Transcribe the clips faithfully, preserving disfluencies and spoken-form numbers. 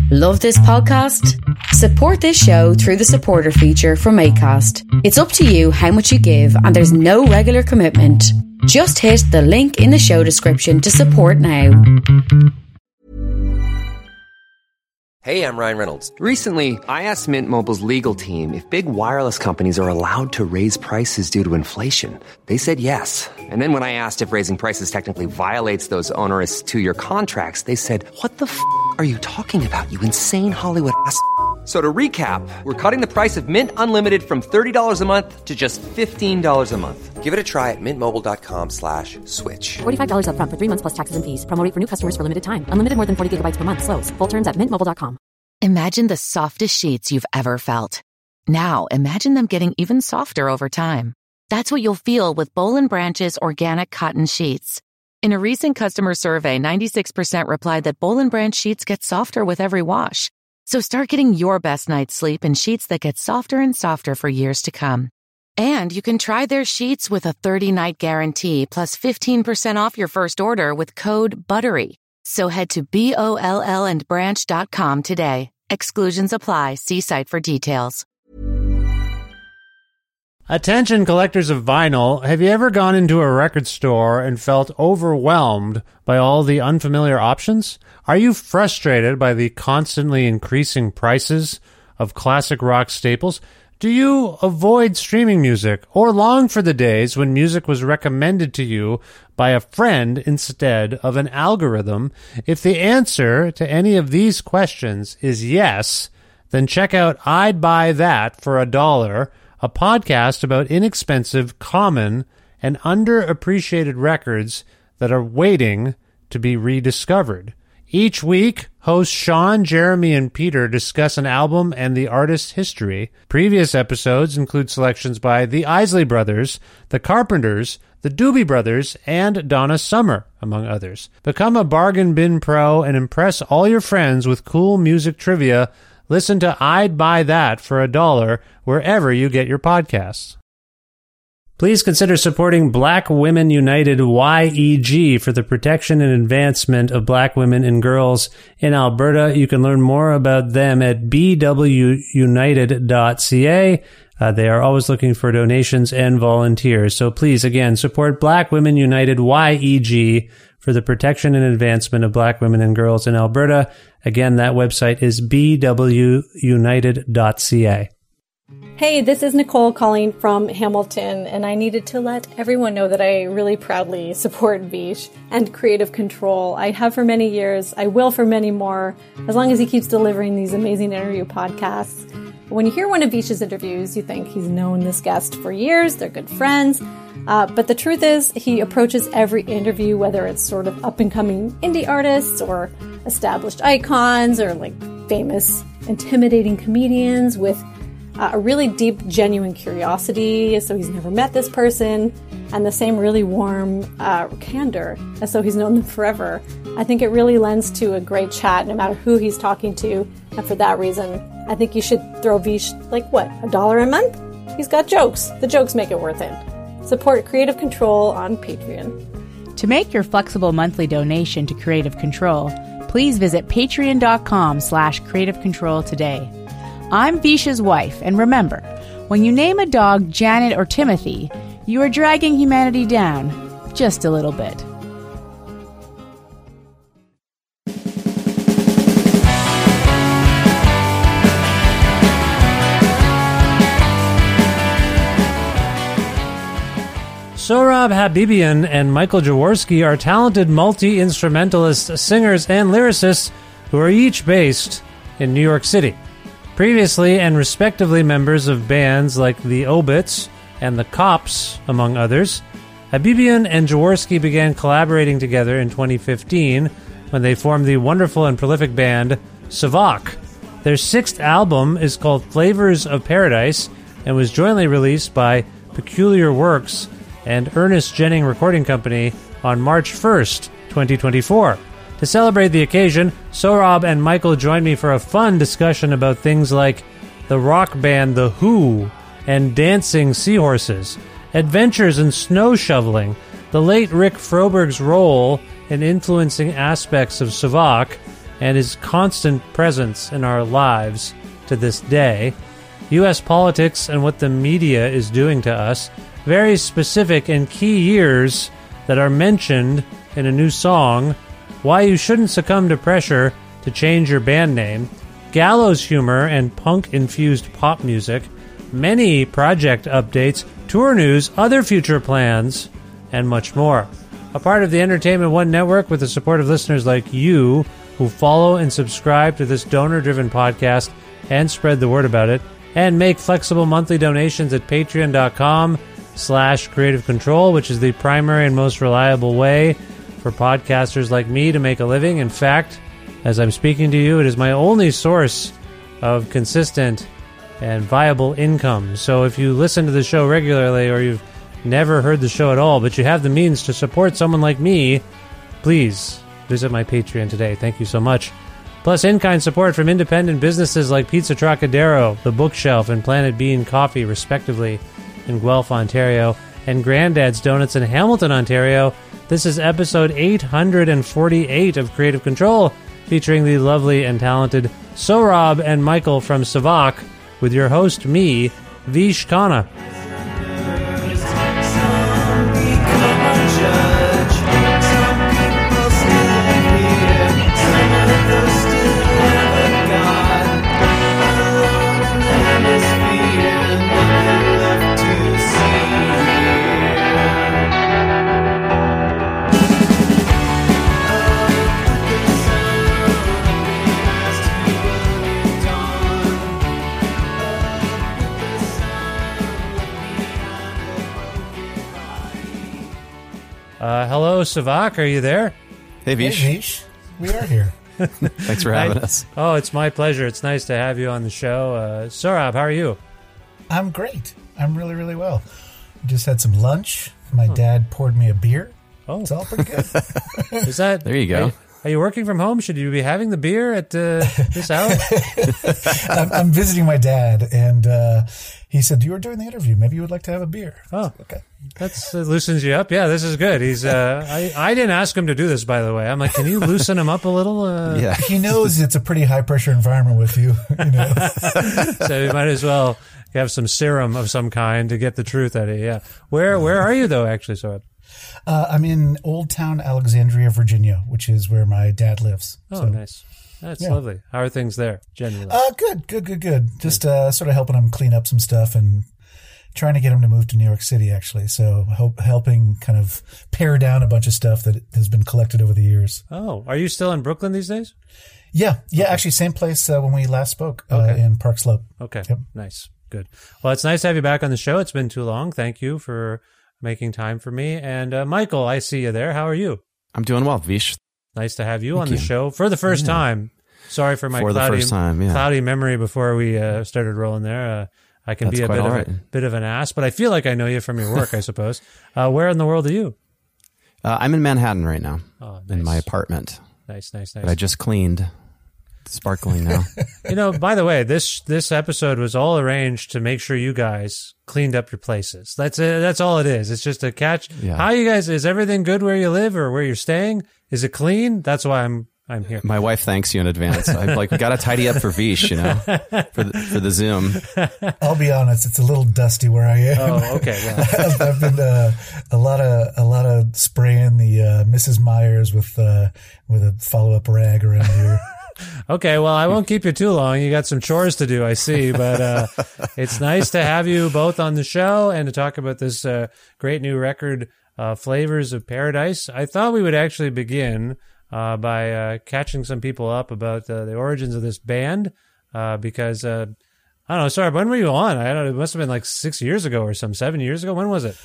Love this podcast? Support this show through the supporter feature from Acast. It's up to you how much you give, and there's no regular commitment. Just hit the link in the show description to support now. Hey, I'm Ryan Reynolds. Recently, I asked Mint Mobile's legal team if big wireless companies are allowed to raise prices due to inflation. They said yes. And then when I asked if raising prices technically violates those onerous two-year contracts, they said, what the f*** are you talking about, you insane Hollywood ass f- So to recap, we're cutting the price of Mint Unlimited from thirty dollars a month to just fifteen dollars a month. Give it a try at mintmobile.com slash switch. forty-five dollars up front for three months plus taxes and fees. Promo rate for new customers for limited time. Unlimited more than forty gigabytes per month. Slows full terms at mint mobile dot com. Imagine the softest sheets you've ever felt. Now imagine them getting even softer over time. That's what you'll feel with Boll and Branch's organic cotton sheets. In a recent customer survey, ninety-six percent replied that Boll and Branch sheets get softer with every wash. So start getting your best night's sleep in sheets that get softer and softer for years to come. And you can try their sheets with a thirty-night guarantee plus fifteen percent off your first order with code BUTTERY. So head to B O L L and branch dot com today. Exclusions apply. See site for details. Attention collectors of vinyl, have you ever gone into a record store and felt overwhelmed by all the unfamiliar options? Are you frustrated by the constantly increasing prices of classic rock staples? Do you avoid streaming music or long for the days when music was recommended to you by a friend instead of an algorithm? If the answer to any of these questions is yes, then check out I'd Buy That for a Dollar, a podcast about inexpensive, common, and underappreciated records that are waiting to be rediscovered. Each week, hosts Sean, Jeremy, and Peter discuss an album and the artist's history. Previous episodes include selections by the Isley Brothers, the Carpenters, the Doobie Brothers, and Donna Summer, among others. Become a bargain bin pro and impress all your friends with cool music trivia. Listen to I'd Buy That for a Dollar wherever you get your podcasts. Please consider supporting Black Women United Y E G for the protection and advancement of black women and girls in Alberta. You can learn more about them at b w united dot c a. Uh, they are always looking for donations and volunteers. So please, again, support Black Women United Y E G for the protection and advancement of black women and girls in Alberta. Again, that website is b w united dot c a. Hey, this is Nicole calling from Hamilton, and I needed to let everyone know that I really proudly support Vish and Creative Control. I have for many years, I will for many more, as long as he keeps delivering these amazing interview podcasts. When you hear one of Vish's interviews, you think he's known this guest for years, they're good friends, uh, but the truth is he approaches every interview, whether it's sort of up-and-coming indie artists or established icons or like famous, intimidating comedians with Uh, a really deep, genuine curiosity, as so he's never met this person, and the same really warm uh, candor, as so he's known them forever. I think it really lends to a great chat, no matter who he's talking to, and for that reason, I think you should throw Vish, like, what, a dollar a month? He's got jokes. The jokes make it worth it. Support Creative Control on Patreon. To make your flexible monthly donation to Creative Control, please visit patreon.com slash creative control today. I'm Vish's wife, and remember, when you name a dog Janet or Timothy, you are dragging humanity down just a little bit. Sohrab Habibian and Michael Jaworski are talented multi-instrumentalists, singers, and lyricists who are each based in New York City. Previously and respectively members of bands like the Obits and the Cops, among others, Habibian and Jaworski began collaborating together in twenty fifteen when they formed the wonderful and prolific band Savak. Their sixth album is called Flavors of Paradise and was jointly released by Peculiar Works and Ernest Jennings Recording Company on March first, twenty twenty-four. To celebrate the occasion, Sohrab and Michael joined me for a fun discussion about things like the rock band The Who and dancing seahorses, adventures in snow shoveling, the late Rick Froberg's role in influencing aspects of Savak, and his constant presence in our lives to this day, U S politics and what the media is doing to us, very specific and key years that are mentioned in a new song, why you shouldn't succumb to pressure to change your band name, gallows humor and punk-infused pop music, many project updates, tour news, other future plans, and much more. A part of the Entertainment One Network with the support of listeners like you who follow and subscribe to this donor-driven podcast and spread the word about it, and make flexible monthly donations at patreon.com slash creative control, which is the primary and most reliable way for podcasters like me to make a living. In fact, as I'm speaking to you, it is my only source of consistent and viable income. So if you listen to the show regularly or you've never heard the show at all, but you have the means to support someone like me, please visit my Patreon today. Thank you so much. Plus, in-kind support from independent businesses like Pizza Trocadero, The Bookshelf, and Planet Bean Coffee, respectively, in Guelph, Ontario, and Granddad's Donuts in Hamilton, Ontario. This is episode eight hundred forty-eight of Creative Control, featuring the lovely and talented Sohrab and Michael from Savak, with your host, me, Vish Khanna. Uh, hello, Savak. Are you there? Hey, Vish. Hey, Vish. We are here. Thanks for having I, us. Oh, it's my pleasure. It's nice to have you on the show. Uh, Sohrab, how are you? I'm great. I'm really, really well. Just had some lunch. My oh. dad poured me a beer. Oh, it's all pretty good. Is that there? You go. Are, are you working from home? Should you be having the beer at uh, this hour? I'm, I'm visiting my dad, and uh, he said, "You were doing the interview. Maybe you would like to have a beer." Oh, okay. That's uh, loosens you up. Yeah, this is good. He's. Uh, I I didn't ask him to do this, by the way. I'm like, can you loosen him up a little? Uh, yeah, he knows it's a pretty high pressure environment with you. You know, so you might as well have some serum of some kind to get the truth out of you. Yeah. Where Where are you though? Actually, so. Uh, I'm in Old Town Alexandria, Virginia, which is where my dad lives. Oh, so, nice. That's yeah. lovely. How are things there, generally? Uh, good, good, good, good. Just uh, sort of helping him clean up some stuff and trying to get him to move to New York City, actually. So hope, helping kind of pare down a bunch of stuff that has been collected over the years. Oh, are you still in Brooklyn these days? Yeah. Yeah, okay. Actually, same place uh, when we last spoke uh, okay. in Park Slope. Okay. Yep. Nice. Good. Well, it's nice to have you back on the show. It's been too long. Thank you for making time for me. And uh, Michael, I see you there. How are you? I'm doing well, Vish. Nice to have you Thank on the you. show for the first yeah. time. Sorry for my for cloudy, the first time, yeah. cloudy memory before we uh, started rolling there. Uh, I can That's be a bit of, right. a bit of an ass, but I feel like I know you from your work, I suppose. Uh, where in the world are you? Uh, I'm in Manhattan right now, oh, nice. in my apartment. Nice, nice, nice. But I just cleaned. It's sparkling now. You know, by the way, this this episode was all arranged to make sure you guys cleaned up your places. That's it. That's all it is. It's just a catch. Yeah. How you guys? Is everything good where you live or where you're staying? Is it clean? That's why I'm I'm here. My wife thanks you in advance. I'm like, we got to tidy up for Vish, you know, for the, for the Zoom. I'll be honest, it's a little dusty where I am. Oh, okay. Well. I've, I've been uh, a lot of a lot of spraying the uh, Missus Myers with uh, with a follow up rag around here. Okay, well, I won't keep you too long. You got some chores to do, I see. But uh, it's nice to have you both on the show and to talk about this uh, great new record, uh, Flavors of Paradise. I thought we would actually begin uh, by uh, catching some people up about uh, the origins of this band uh, because, uh, I don't know, sorry, when were you on? I don't know, it must have been like six years ago or some, seven years ago. When was it?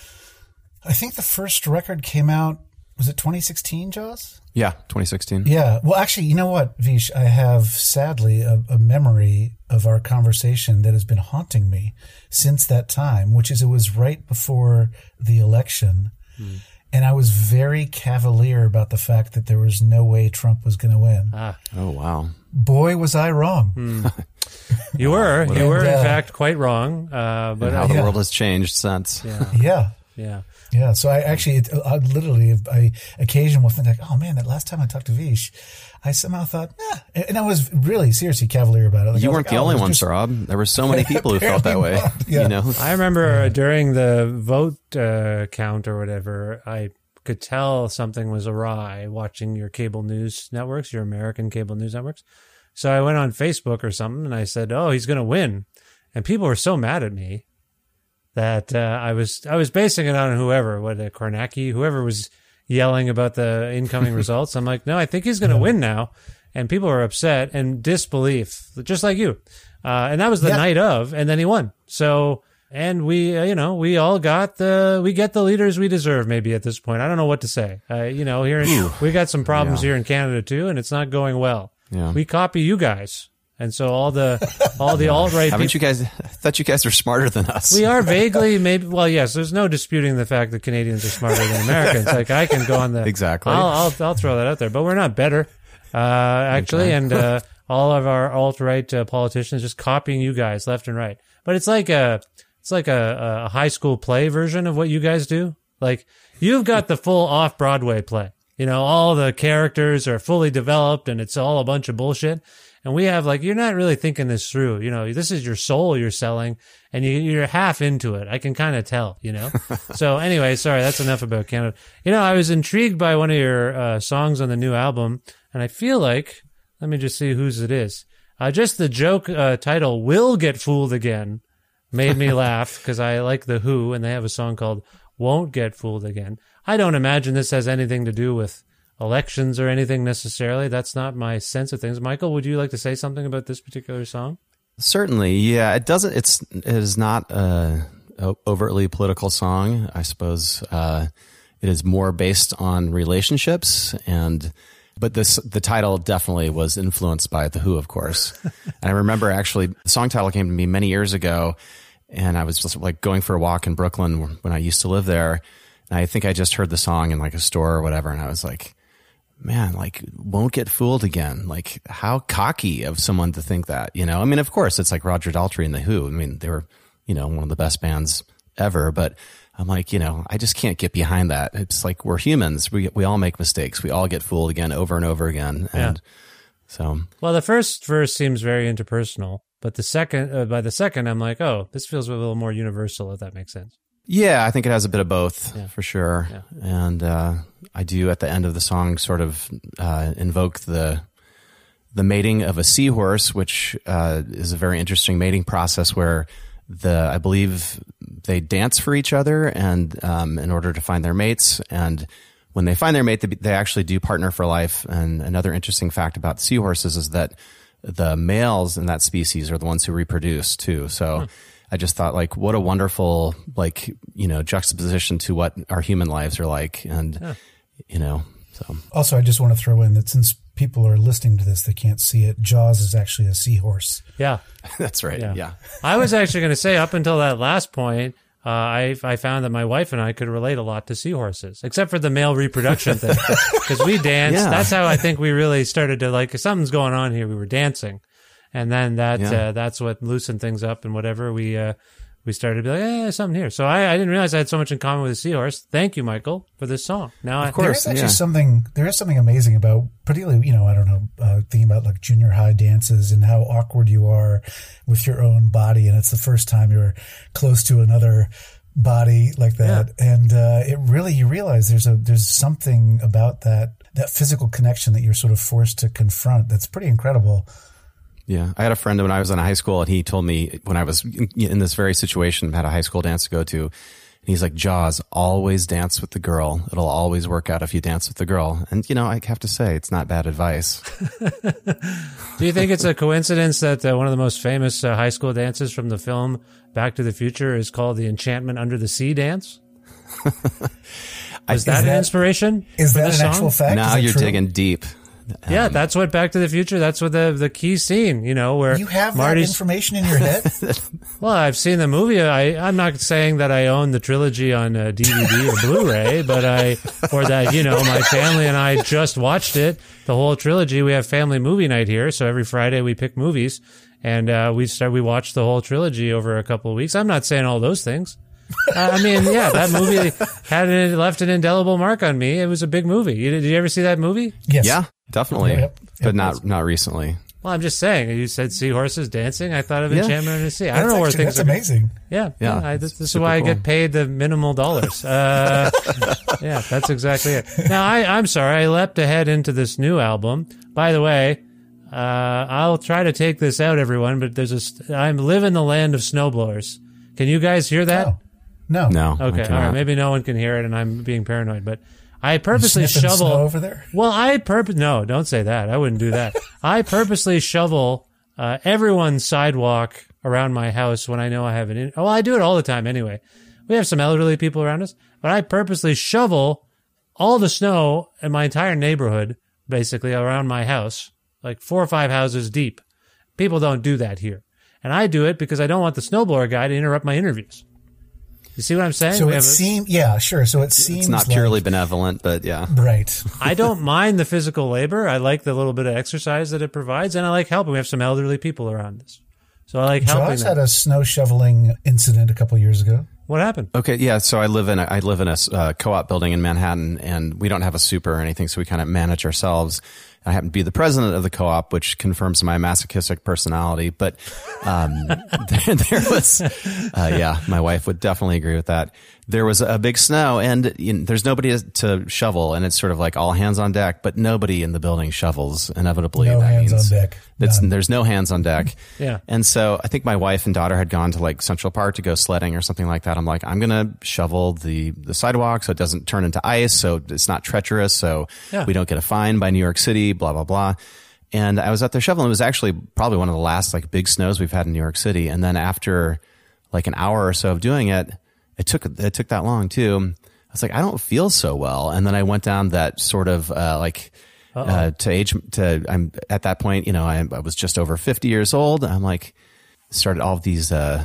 I think the first record came out, was it twenty sixteen, Jaws? Yeah, twenty sixteen. Yeah. Well, actually, you know what, Vish? I have, sadly, a, a memory of our conversation that has been haunting me since that time, which is it was right before the election. Hmm. And I was very cavalier about the fact that there was no way Trump was going to win. Ah. Oh, wow. Boy, was I wrong. Hmm. You were. You and, were, in uh, fact, quite wrong. Uh, but and how uh, the yeah. world has changed since. Yeah. Yeah. Yeah. Yeah. So I actually, it, I literally, I occasionally will think like, oh man, that last time I talked to Vish, I somehow thought, yeah. And I was really seriously cavalier about it. Like, you weren't like, the oh, only one, just... Rob. There were so many people who felt that way. Yeah. You know, I remember yeah. during the vote uh, count or whatever, I could tell something was awry watching your cable news networks, your American cable news networks. So I went on Facebook or something and I said, oh, he's going to win. And people were so mad at me that uh, I was I was basing it on whoever, what, uh, Kornacki, whoever was yelling about the incoming results. I'm like, no, I think he's going to yeah. win now. And people were upset and disbelief, just like you. Uh, and that was the yeah. night of, and then he won. So, and we, uh, you know, we all got the, we get the leaders we deserve maybe at this point. I don't know what to say. Uh, you know, here, in, we got some problems yeah. here in Canada too, and it's not going well. Yeah. We copy you guys. And so all the all the alt right haven't people, you guys? I thought you guys are smarter than us. We are vaguely maybe. Well, yes. There's no disputing the fact that Canadians are smarter than Americans. Like I can go on the exactly. I'll I'll, I'll throw that out there, but we're not better, uh, actually. And uh, all of our alt right uh, politicians just copying you guys left and right. But it's like a it's like a, a high school play version of what you guys do. Like you've got the full off Broadway play. You know, all the characters are fully developed, and it's all a bunch of bullshit. And we have like, you're not really thinking this through. You know, this is your soul you're selling and you, you're half into it. I can kind of tell, you know? So anyway, sorry, that's enough about Canada. You know, I was intrigued by one of your uh, songs on the new album, and I feel like, let me just see whose it is. Uh, just the joke uh, title, Will Get Fooled Again, made me laugh because I like The Who, and they have a song called Won't Get Fooled Again. I don't imagine this has anything to do with elections or anything necessarily. That's not my sense of things. Michael, would you like to say something about this particular song? Certainly, yeah. It doesn't. It's it is not a, a overtly political song. I suppose uh, it is more based on relationships, and but this the title definitely was influenced by The Who, of course. And I remember actually the song title came to me many years ago, and I was just like going for a walk in Brooklyn when I used to live there, and I think I just heard the song in like a store or whatever, and I was like, man, like, won't get fooled again. Like, how cocky of someone to think that, you know? I mean, of course, it's like Roger Daltrey and The Who. I mean, they were, you know, one of the best bands ever. But I'm like, you know, I just can't get behind that. It's like we're humans. We we all make mistakes. We all get fooled again over and over again. And yeah. so. Well, the first verse seems very interpersonal. But the second, uh, by the second, I'm like, oh, this feels a little more universal, if that makes sense. Yeah, I think it has a bit of both, yeah. for sure. Yeah. And uh, I do, at the end of the song, sort of uh, invoke the the mating of a seahorse, which uh, is a very interesting mating process where the I believe they dance for each other and um, in order to find their mates. And when they find their mate, they, they actually do partner for life. And another interesting fact about seahorses is that the males in that species are the ones who reproduce too. So. Hmm. I just thought, like, what a wonderful, like, you know, juxtaposition to what our human lives are like. And, yeah. you know, so. Also, I just want to throw in that since people are listening to this, they can't see it. Jaws is actually a seahorse. Yeah. That's right. Yeah. yeah. I was actually going to say, up until that last point, uh, I I found that my wife and I could relate a lot to seahorses, except for the male reproduction thing. Because we danced. Yeah. That's how I think we really started to, like, something's going on here. We were dancing. And then that yeah. uh, that's what loosened things up and whatever. We uh, we started to be like, eh, something here. So I, I didn't realize I had so much in common with a seahorse. Thank you, Michael, for this song. Now, of I, course, there's actually yeah. something. There is something amazing about, particularly, you know, I don't know, uh, thinking about like junior high dances and how awkward you are with your own body, and it's the first time you're close to another body like that, yeah. and uh, it really you realize there's a there's something about that that physical connection that you're sort of forced to confront that's pretty incredible. Yeah. I had a friend when I was in high school, and he told me when I was in this very situation, had a high school dance to go to, and he's like, Jaws, always dance with the girl. It'll always work out if you dance with the girl. And, you know, I have to say, it's not bad advice. Do you think it's a coincidence that uh, one of the most famous uh, high school dances from the film Back to the Future is called the Enchantment Under the Sea dance? Is that, is an that inspiration? Is for that this an song? actual fact? Now you're true? digging deep. Um, yeah, that's what Back to the Future, that's what the the key scene, you know, where you have Marty's, that information in your head? Well, I've seen the movie. I, I'm not saying that I own the trilogy on uh, D V D or Blu-ray, but I, or that, you know, my family and I just watched it, the whole trilogy. We have family movie night here, so every Friday we pick movies, and uh, we start, we watch the whole trilogy over a couple of weeks. I'm not saying all those things, Uh, I mean, yeah, that movie had an, left an indelible mark on me. It was a big movie. You, did you ever see that movie? Yes. Yeah, definitely. Yep, yep, but not not recently. Well, I'm just saying. You said seahorses dancing. I thought of Yeah. Enchantment of the Sea. I That's don't know where actually- things That's are. amazing. Yeah, Yeah, yeah. I, this, this is super why I cool. get paid the minimal dollars. Uh, yeah, that's exactly it. Now, I, I'm sorry. I leapt ahead into this new album. By the way, uh, I'll try to take this out, everyone. But there's a. St- I live in the land of snowblowers. Can you guys hear that? Oh, no. No. I Okay, all cannot. right. Maybe no one can hear it, and I'm being paranoid. But I purposely Sniffing shovel snow over there? Well, I purpose. No, don't say that. I wouldn't do that. I purposely shovel uh, everyone's sidewalk around my house when I know I have an. In- well, I do it all the time anyway. We have some elderly people around us, but I purposely shovel all the snow in my entire neighborhood, basically around my house, like four or five houses deep. People don't do that here, and I do it because I don't want the snowblower guy to interrupt my interviews. You see what I'm saying? So We it have a- seems, yeah, sure. So it seems It's not purely like, benevolent, but yeah. right. I don't mind the physical labor. I like the little bit of exercise that it provides, and I like helping. We have some elderly people around us, so I like helping Jaws them. had a snow shoveling incident a couple years ago. What happened? Okay, yeah. So I live in a, I live in a uh, co-op building in Manhattan, and we don't have a super or anything, so we kind of manage ourselves. I happen to be the president of the co-op, which confirms my masochistic personality. But um, there, there was, uh, yeah, my wife would definitely agree with that. There was a big snow, and you know, there's nobody to shovel, and it's sort of like all hands on deck. But nobody in the building shovels. Inevitably, No that hands means on deck. It's, None. there's no hands on deck. Yeah. And so I think my wife and daughter had gone to like Central Park to go sledding or something like that. I'm like, I'm going to shovel the, the sidewalk so it doesn't turn into ice, so it's not treacherous, so Yeah. we don't get a fine by New York City, blah, blah, blah. And I was out there shoveling. It was actually probably one of the last like big snows we've had in New York City. And then after like an hour or so of doing it, it took, it took that long too. I was like, I don't feel so well. And then I went down that sort of, uh, like, Uh, to age, to, I'm at that point, you know, I, I was just over fifty years old. I'm like, started all of these, uh,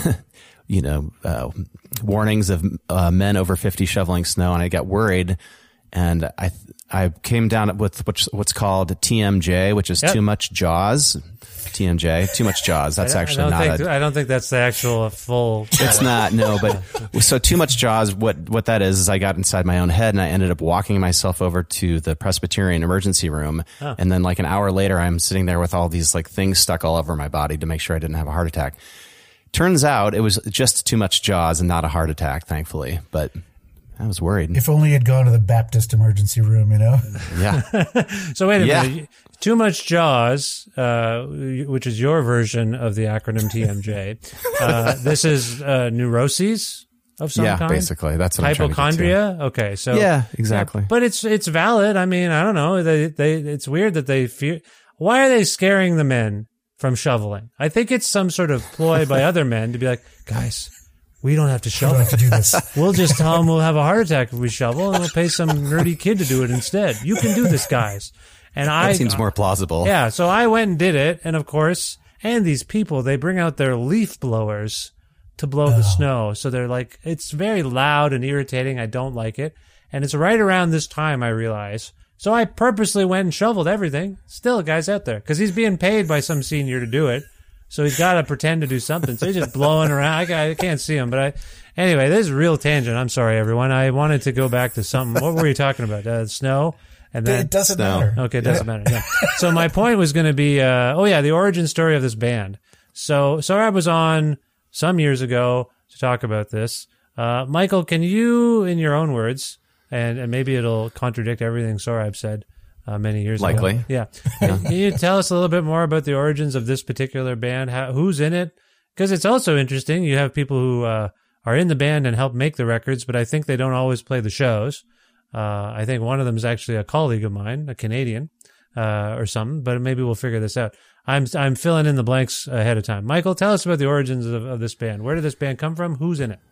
you know, uh, warnings of, uh, men over fifty shoveling snow. And I got worried, and I, I came down with what's, what's called T M J, which is Yep. too much jaws. T M J, too much jaws. That's I, actually I don't not think, a, I don't think that's the actual full. it's not, no, but so too much jaws. What, what that is, is I got inside my own head, and I ended up walking myself over to the Presbyterian emergency room. Oh. And then like an hour later, I'm sitting there with all these like things stuck all over my body to make sure I didn't have a heart attack. Turns out it was just too much jaws and not a heart attack, thankfully, but I was worried. If only you'd gone to the Baptist emergency room, you know? Yeah. So wait a Yeah. minute. Too much Jaws, uh, which is your version of the acronym T M J. Uh, this is uh, neuroses of some Yeah, kind. basically. That's what I'm trying to get to. Hypochondria. Okay, so Yeah, exactly. yeah, but it's it's valid. I mean, I don't know. They they it's weird that they fear. Why are they scaring the men from shoveling? I think it's some sort of ploy by other men to be like, guys, we don't have to I shovel. don't have to do this. We'll just tell them we'll have a heart attack if we shovel, and we'll pay some nerdy kid to do it instead. You can do this, guys. And That I seems more plausible. Yeah, so I went and did it, and of course, and these people, they bring out their leaf blowers to blow the snow. So they're like, it's very loud and irritating. I don't like it. And it's right around this time, I realize. So I purposely went and shoveled everything. Still, a guy's out there, because he's being paid by some senior to do it. So he's got to pretend to do something. So he's just blowing around. I, ca- I can't see him, but I. Anyway, this is a real tangent. I'm sorry, everyone. I wanted to go back to something. What were you talking about? Uh, snow? And then It doesn't Snow. matter. Okay, it doesn't matter. Yeah. So my point was going to be, uh, oh yeah, the origin story of this band. So, so I was on some years ago to talk about this. Uh, Michael, can you, in your own words, and, and maybe it'll contradict everything Sorab said uh, many years Likely. ago. Yeah. Can you tell us a little bit more about the origins of this particular band? How, who's in it? Because it's also interesting. You have people who uh, are in the band and help make the records, but I think they don't always play the shows. Uh, I think one of them is actually a colleague of mine, a Canadian, uh, or something, but maybe we'll figure this out. I'm, I'm filling in the blanks ahead of time. Michael, tell us about the origins of, of this band. Where did this band come from? Who's in it?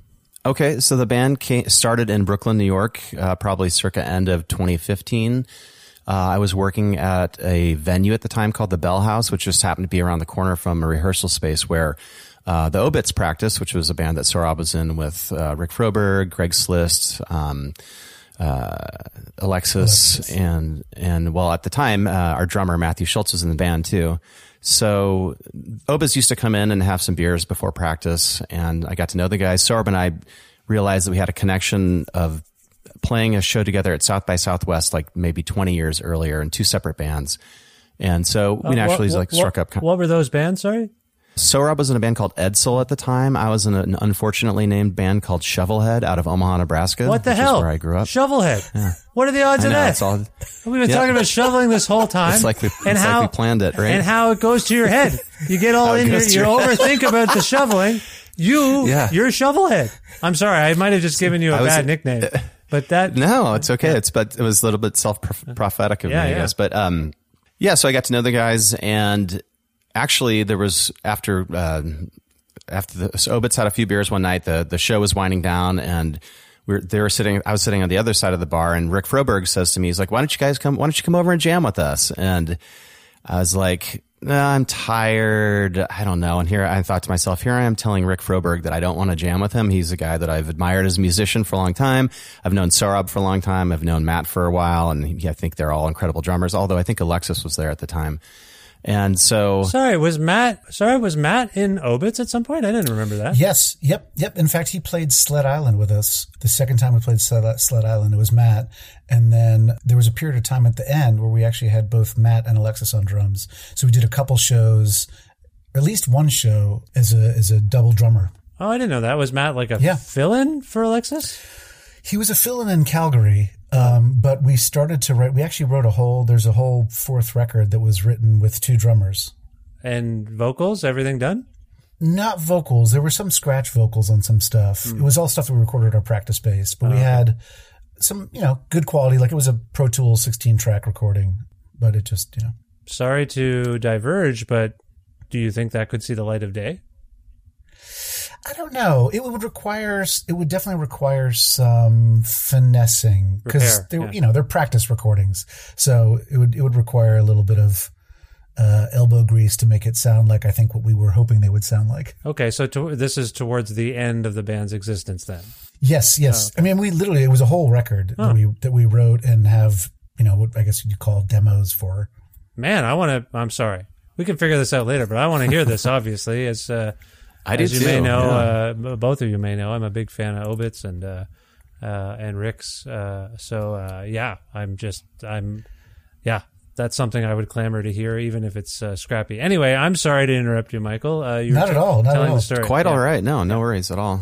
Okay, so the band came, started in Brooklyn, New York, uh, probably circa end of twenty fifteen. Uh, I was working at a venue at the time called the Bell House, which just happened to be around the corner from a rehearsal space where uh, the Obits practiced, which was a band that Sorab was in with uh, Rick Froberg, Greg Slist, um, uh, Alexis, Alexis, and and well, at the time, uh, our drummer Matthew Schultz was in the band too. So Obits used to come in and have some beers before practice, and I got to know the guys. Sorab and I realized that we had a connection of playing a show together at South by Southwest, like maybe twenty years earlier, in two separate bands. And so we uh, naturally what, like what, struck up. What were those bands? Sorry. Sorab was in a band called Edsel at the time. I was in an unfortunately named band called Shovelhead out of Omaha, Nebraska. What the which hell? Is where I grew up. Shovelhead. Yeah. What are the odds I of know, that? It's all, We've been yeah. talking about shoveling this whole time. It's like we, and it's how, like we planned it, right? And how it goes to your head. You get all in your, you overthink about the shoveling. You, yeah. you're a Shovelhead. I'm sorry. I might have just given you a I was, bad nickname. But that. No, it's okay. Yeah. It's, but it was a little bit self-prophetic of yeah, me, I yeah. guess. But, um, yeah, so I got to know the guys, and actually there was after, uh, after the, so Obits had a few beers one night, the, the show was winding down, and we were, they were sitting, I was sitting on the other side of the bar, and Rick Froberg says to me, he's like, why don't you guys come, why don't you come over and jam with us? And I was like, no, I'm tired. I don't know. And here I thought to myself, here I am telling Rick Froberg that I don't want to jam with him. He's a guy that I've admired as a musician for a long time. I've known Sorab for a long time. I've known Matt for a while, and he, I think they're all incredible drummers, although I think Alexis was there at the time. And so, sorry, was Matt? Sorry, was Matt in Obits at some point? I didn't remember that. Yes, yep, yep. In fact, he played Sled Island with us. The second time we played Sled, Sled Island, it was Matt, and then there was a period of time at the end where we actually had both Matt and Alexis on drums. So we did a couple shows, at least one show as a as a double drummer. Oh, I didn't know that. Was Matt like a yeah. fill-in for Alexis? He was a fill-in in Calgary. Um, but we started to write, we actually wrote a whole, there's a whole fourth record that was written with two drummers. And vocals, everything done? Not vocals. There were some scratch vocals on some stuff. Mm. It was all stuff that we recorded at our practice space, but oh, we okay. had some, you know, good quality. Like it was a Pro Tools sixteen track recording, but it just, you know. Sorry to diverge, but do you think that could see the light of day? I don't know. It would require, it would definitely require some finessing because they, yeah. you know, they're practice recordings. So it would, it would require a little bit of uh, elbow grease to make it sound like I think what we were hoping they would sound like. Okay. So to, this is towards the end of the band's existence then? Yes. Yes. Oh, okay. I mean, we literally, it was a whole record huh. that we, that we wrote and have, you know, what I guess you'd call demos for. Man, I want to, I'm sorry. We can figure this out later, but I want to hear this obviously as, uh, I do As you too. may know, yeah. uh, both of you may know, I'm a big fan of Obits and uh, uh, and Rick's. Uh, so uh, yeah, I'm just I'm yeah, that's something I would clamor to hear, even if it's uh, scrappy. Anyway, I'm sorry to interrupt you, Michael. Uh, you not were at all. Not telling at all. The story. Quite yeah. all right. No, no worries at all.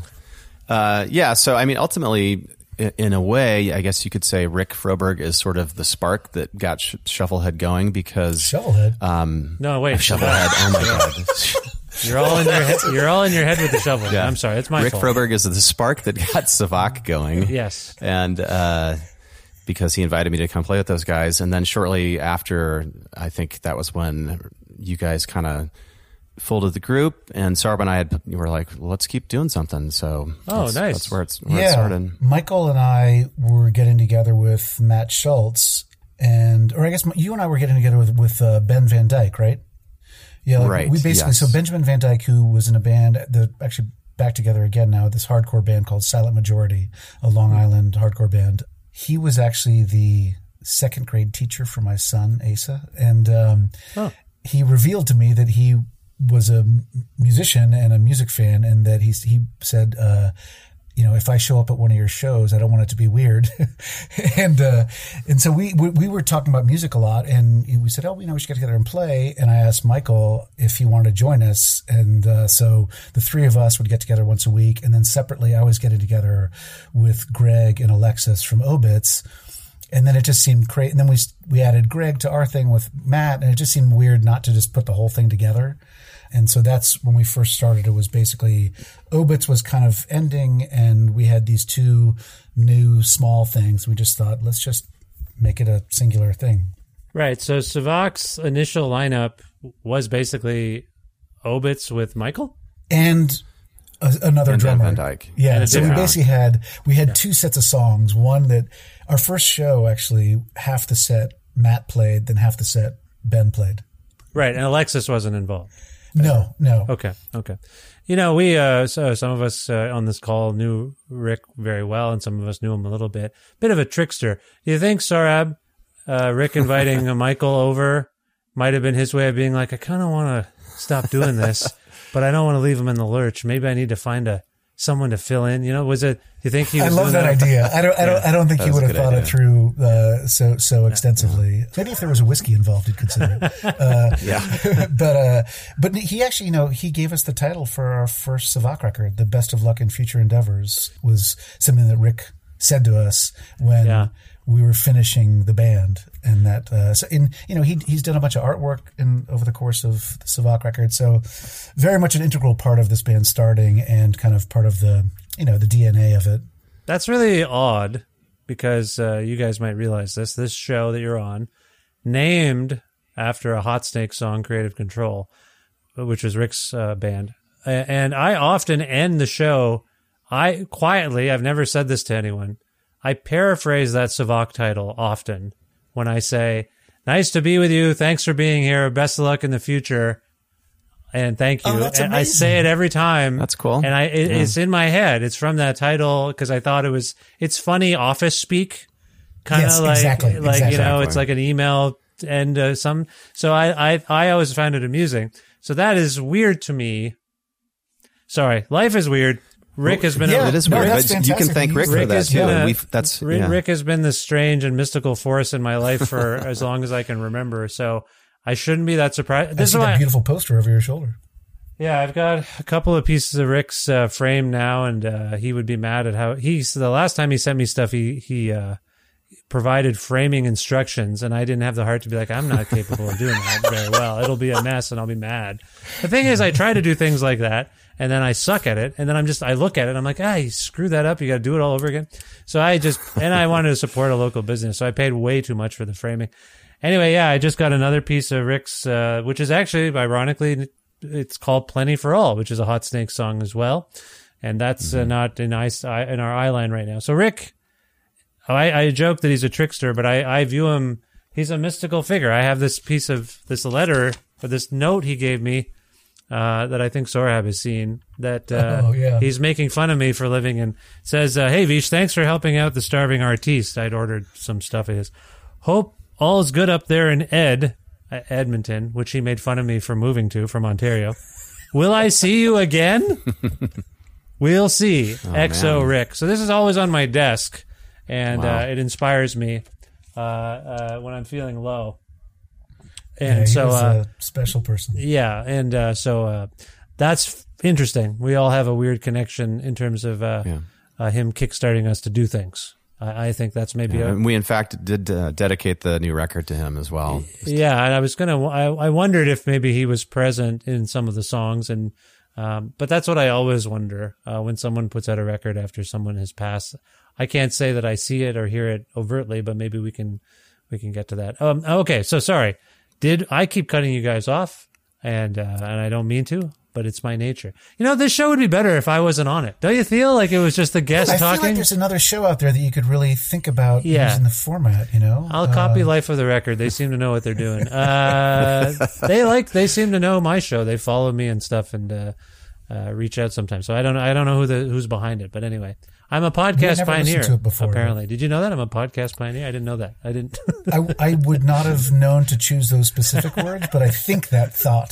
Uh, yeah. So I mean, ultimately, in, in a way, I guess you could say Rick Froberg is sort of the spark that got Sh- Shovelhead going because Shovelhead. Um, no, wait, Shovelhead. Oh my god. You're all in your head. You're all in your head with the shovel. Yeah. I'm sorry, it's my Rick fault. Rick Froberg is the spark that got Savak going. Yes, and uh, because he invited me to come play with those guys, and then shortly after, I think that was when you guys kind of folded the group, and Sarb and I had you were like, well, let's keep doing something. So oh, that's, nice. That's where it's where yeah. it started. Michael and I were getting together with Matt Schultz, and or I guess you and I were getting together with with uh, Ben Van Dyke, right? Yeah, like right. we basically, yes. so Benjamin Van Dyke, who was in a band, that actually back together again now, this hardcore band called Silent Majority, a Long Island hardcore band. He was actually the second grade teacher for my son, Asa. And um, oh. he revealed to me that he was a musician and a music fan, and that he, he said, uh, you know, if I show up at one of your shows, I don't want it to be weird. and, uh, and so we, we, we were talking about music a lot, and we said, oh, you know, we should get together and play. And I asked Michael if he wanted to join us. And, uh, so the three of us would get together once a week. And then separately, I was getting together with Greg and Alexis from Obits. And then it just seemed crazy. And then we, we added Greg to our thing with Matt, and it just seemed weird not to just put the whole thing together. And so that's when we first started. It was basically Obits was kind of ending, and we had these two new small things. We just thought, let's just make it a singular thing. Right. So Savak's initial lineup was basically Obits with Michael and a, another and drummer. Van Dyke. Yeah. So we basically had we had yeah. two sets of songs. One that our first show actually half the set Matt played, then half the set Ben played. Right, and Alexis wasn't involved. No, no. Okay, okay. You know, we uh, so some of us uh, on this call knew Rick very well, and some of us knew him a little bit. Bit of a trickster. Do you think, Sohrab, uh, Rick inviting Michael over might have been his way of being like, I kind of want to stop doing this, but I don't want to leave him in the lurch. Maybe I need to find a someone to fill in. You know, was it? Do you think he was? I love that, that idea. I don't. I don't. I don't think he would have thought idea. it through uh, so so extensively. Maybe if there was a whiskey involved, he'd consider it. Uh, yeah. but uh, but he actually, you know, he gave us the title for our first Savak record. The Best of Luck in Future Endeavors was something that Rick said to us when yeah. we were finishing the band, and that uh, so in you know he he's done a bunch of artwork in over the course of the Savak record. So very much an integral part of this band starting and kind of part of the you know the D N A of it. That's really odd because uh, you guys might realize this. This show that you're on, named after a Hot Snake song, Creative Control, which was Rick's uh, band. And I often end the show, I quietly, I've never said this to anyone, I paraphrase that Savak title often when I say, nice to be with you, thanks for being here, best of luck in the future, and thank you. Oh, that's and amazing. I say it every time. That's cool. And I it, yeah. it's in my head. It's from that title because I thought it was, it's funny office speak, kind of yes, like, exactly, like exactly. you know, it's like an email and uh, some, so I, I, I always found it amusing. So that is weird to me. Sorry, life is weird. Rick has been. Yeah, a, it is no, weird. that's But you can thank Rick, Rick for that has too. been a- And we've, that's Rick, yeah. Rick has been this strange and mystical force in my life for as long as I can remember. So I shouldn't be that surprised. I This see is that why. beautiful poster over your shoulder. Yeah, I've got a couple of pieces of Rick's uh, frame now, and uh, he would be mad at how he's the last time he sent me stuff. He he uh, provided framing instructions, and I didn't have the heart to be like, I'm not capable of doing that very well. It'll be a mess, and I'll be mad. The thing is, I try to do things like that, and then I suck at it, and then I'm just I look at it, and I'm like, ah, you screwed that up. You got to do it all over again. So I just and I wanted to support a local business, so I paid way too much for the framing. Anyway, yeah, I just got another piece of Rick's, uh, which is actually, ironically, it's called Plenty for All, which is a Hot Snake song as well. And that's mm-hmm. uh, not in, ice, in our eye line right now. So Rick, I, I joke that he's a trickster, but I, I view him, he's a mystical figure. I have this piece of this letter, or this note he gave me uh, that I think Sohrab has seen, that uh, oh, yeah. he's making fun of me for living in. Says, uh, hey, Vish, thanks for helping out the starving artiste. I'd ordered some stuff of his. Hope all is good up there in Ed, Edmonton, which he made fun of me for moving to from Ontario. Will I see you again? We'll see. Oh, X O man. Rick. So this is always on my desk, and Wow. uh, it inspires me uh, uh, when I'm feeling low. And And yeah, so, he was uh, a special person. yeah, and uh, so uh, that's interesting. We all have a weird connection in terms of uh, Yeah. uh, him kickstarting us to do things. I, I think that's maybe Yeah, a, and we in fact did uh, dedicate the new record to him as well. Yeah, and I was gonna. I, I wondered if maybe he was present in some of the songs, and um, but that's what I always wonder uh, when someone puts out a record after someone has passed. I can't say that I see it or hear it overtly, but maybe we can we can get to that. Um, okay, so sorry. Did I keep cutting you guys off? And uh, and I don't mean to, but it's my nature. You know, this show would be better if I wasn't on it. Don't you feel like it was just the guest I talking? feel like there's another show out there that you could really think about Yeah. using the format, you know? I'll copy Life of the Record. They seem to know what they're doing. Uh, they like. They seem to know my show. They follow me and stuff, and uh, uh, reach out sometimes. So I don't. I don't know who the who's behind it. But anyway, I'm a podcast never pioneer. listened to it before, apparently, did you know that I'm a podcast pioneer? I didn't know that. I didn't. I, I would not have known to choose those specific words, but I think that thought.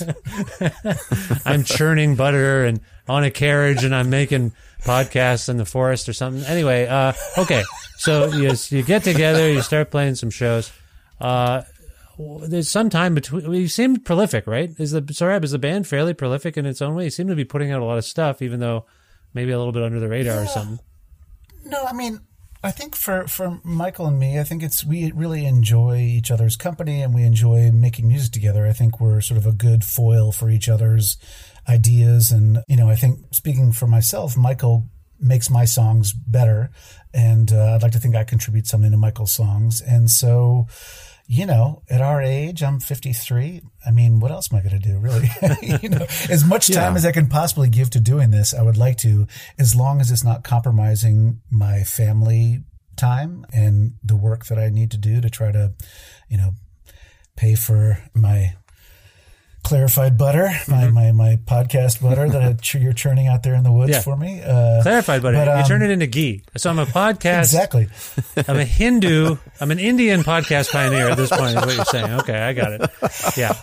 I'm churning butter and on a carriage, and I'm making podcasts in the forest or something. Anyway, uh, okay. So you you get together, you start playing some shows. Uh, there's some time between. You seem prolific, right? Is the Sohrab, is the band fairly prolific in its own way? You seem to be putting out a lot of stuff, even though maybe a little bit under the radar Yeah. or something. No, I mean, I think for, for Michael and me, I think it's we really enjoy each other's company and we enjoy making music together. I think we're sort of a good foil for each other's ideas. And, you know, I think speaking for myself, Michael makes my songs better. And uh, I'd like to think I contribute something to Michael's songs. And so, you know, at our age, I'm fifty-three. I mean, what else am I going to do, really? you know, as much time Yeah. as I can possibly give to doing this, I would like to, as long as it's not compromising my family time and the work that I need to do to try to, you know, pay for my Clarified butter, my, mm-hmm. my, my podcast butter that I, you're churning out there in the woods yeah. for me. Uh, Clarified butter. But, um, you turn it into ghee. So I'm a podcast. Exactly. I'm a Hindu. I'm an Indian podcast pioneer at this point is what you're saying. Okay, I got it. Yeah.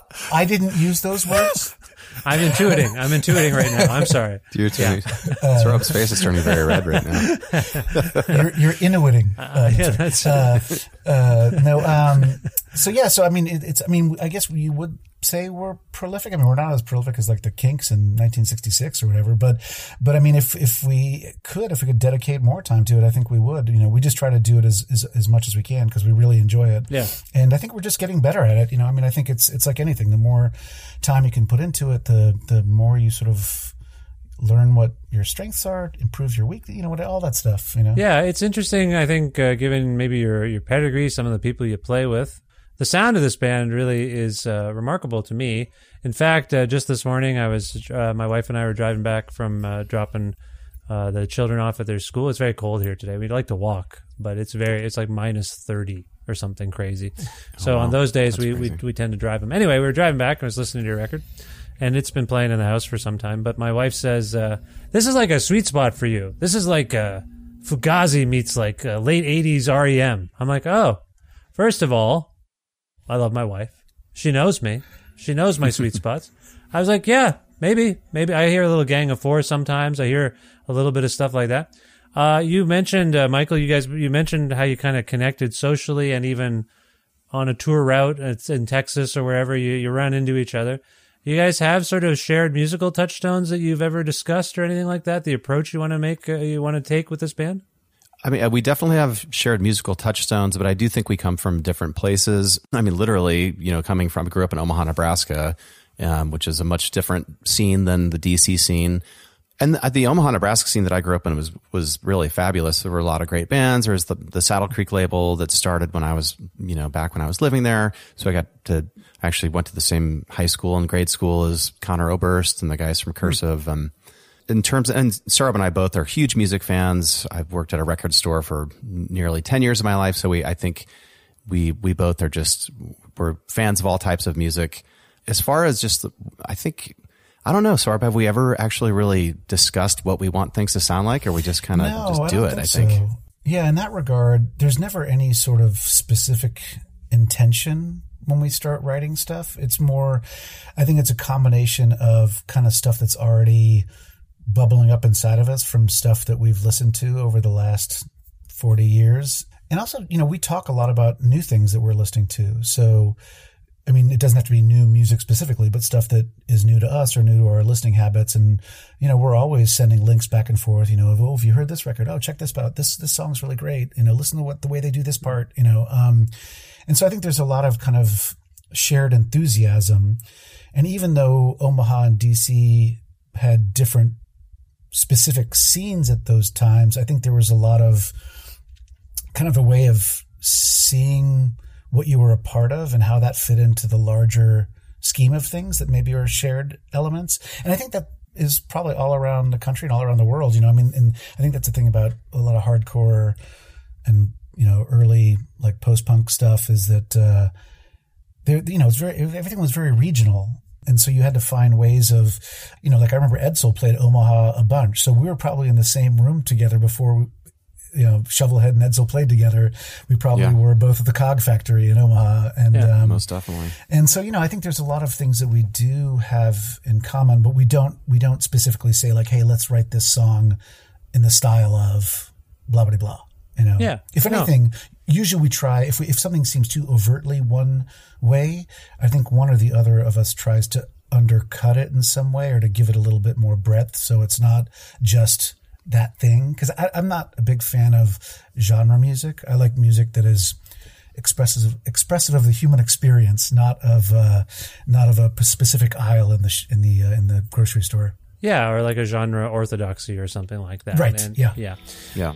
I didn't use those words. I'm intuiting. I'm intuiting right now. I'm sorry. You're turning. Yeah. Rob's face is turning very red right now. You're, you're intuiting. Uh, uh, yeah, that's uh, uh, no. Um, so yeah. So I mean, it, it's. I mean, I guess you would say we're prolific. I mean, we're not as prolific as like the Kinks in nineteen sixty-six or whatever. But, but I mean, if if we could, if we could dedicate more time to it, I think we would. You know, we just try to do it as as, as much as we can because we really enjoy it. Yeah. And I think we're just getting better at it. You know, I mean, I think it's it's like anything. The more time you can put into it, the the more you sort of learn what your strengths are, improve your weak, you know, what all that stuff, you know. Yeah, it's interesting. I think, uh, given maybe your your pedigree, some of the people you play with, the sound of this band really is uh, remarkable to me. In fact, uh, just this morning, I was uh, my wife and I were driving back from uh, dropping uh, the children off at their school. It's very cold here today. We'd like to walk, but it's very it's like minus thirty or something crazy. So oh, wow. on those days, we, we we tend to drive them. Anyway, we were driving back. I was listening to your record. And it's been playing in the house for some time. But my wife says, uh, this is like a sweet spot for you. This is like uh, Fugazi meets like uh, late eighties R E M. I'm like, oh, first of all, I love my wife. She knows me. She knows my sweet spots. I was like, yeah, maybe. Maybe I hear a little Gang of Four sometimes. I hear a little bit of stuff like that. Uh, you mentioned, uh, Michael, you guys, you mentioned how you kind of connected socially and even on a tour route. It's in Texas or wherever you, you run into each other. You guys have sort of shared musical touchstones that you've ever discussed or anything like that? The approach you want to make, uh, you want to take with this band? I mean, we definitely have shared musical touchstones, but I do think we come from different places. I mean, literally, you know, coming from, I grew up in Omaha, Nebraska, um, which is a much different scene than the D C scene. And the, the Omaha, Nebraska scene that I grew up in was was really fabulous. There were a lot of great bands. There was the, the Saddle Creek label that started when I was, you know, back when I was living there. So I got to actually went to the same high school and grade school as Connor Oberst and the guys from Cursive. Mm. Um, in terms of, and Saurabh and I both are huge music fans. I've worked at a record store for nearly ten years of my life. So we, I think we, we both are just, we're fans of all types of music. As far as just, the, I think, I don't know, Saurabh, have we ever actually really discussed what we want things to sound like, or we just kind of no, just do I it, I think? think. So. Yeah, in that regard, there's never any sort of specific intention when we start writing stuff. It's more, I think it's a combination of kind of stuff that's already bubbling up inside of us from stuff that we've listened to over the last forty years. And also, you know, we talk a lot about new things that we're listening to. So, I mean, it doesn't have to be new music specifically, but stuff that is new to us or new to our listening habits. And, you know, we're always sending links back and forth, you know, of, oh, if you heard this record, oh, check this out. This, this song's really great. You know, listen to what the way they do this part, you know. Um, and so I think there's a lot of kind of shared enthusiasm. And even though Omaha and D C had different specific scenes at those times, I think there was a lot of kind of a way of seeing what you were a part of and how that fit into the larger scheme of things that maybe are shared elements. And I think that is probably all around the country and all around the world. You know, I mean, and I think that's the thing about a lot of hardcore and, you know, early like post-punk stuff is that, uh, there, you know, it's very, everything was very regional. And so you had to find ways of, you know, like I remember Edsel played Omaha a bunch. So we were probably in the same room together before we, you know, Shovelhead and Edsel played together. We probably yeah. were both at the Cog Factory in Omaha. And, yeah, um, most definitely. And so, you know, I think there's a lot of things that we do have in common, but we don't, we don't specifically say like, hey, let's write this song in the style of blah, blah, blah, you know? Yeah. If anything, no. usually we try, if we, if something seems too overtly one way, I think one or the other of us tries to undercut it in some way or to give it a little bit more breadth. So it's not just that thing, because I'm not a big fan of genre music. I like music that is expressive, expressive of the human experience, not of uh, not of a specific aisle in the sh- in the uh, in the grocery store. Yeah, or like a genre orthodoxy or something like that. Right. And, yeah. Yeah. Yeah.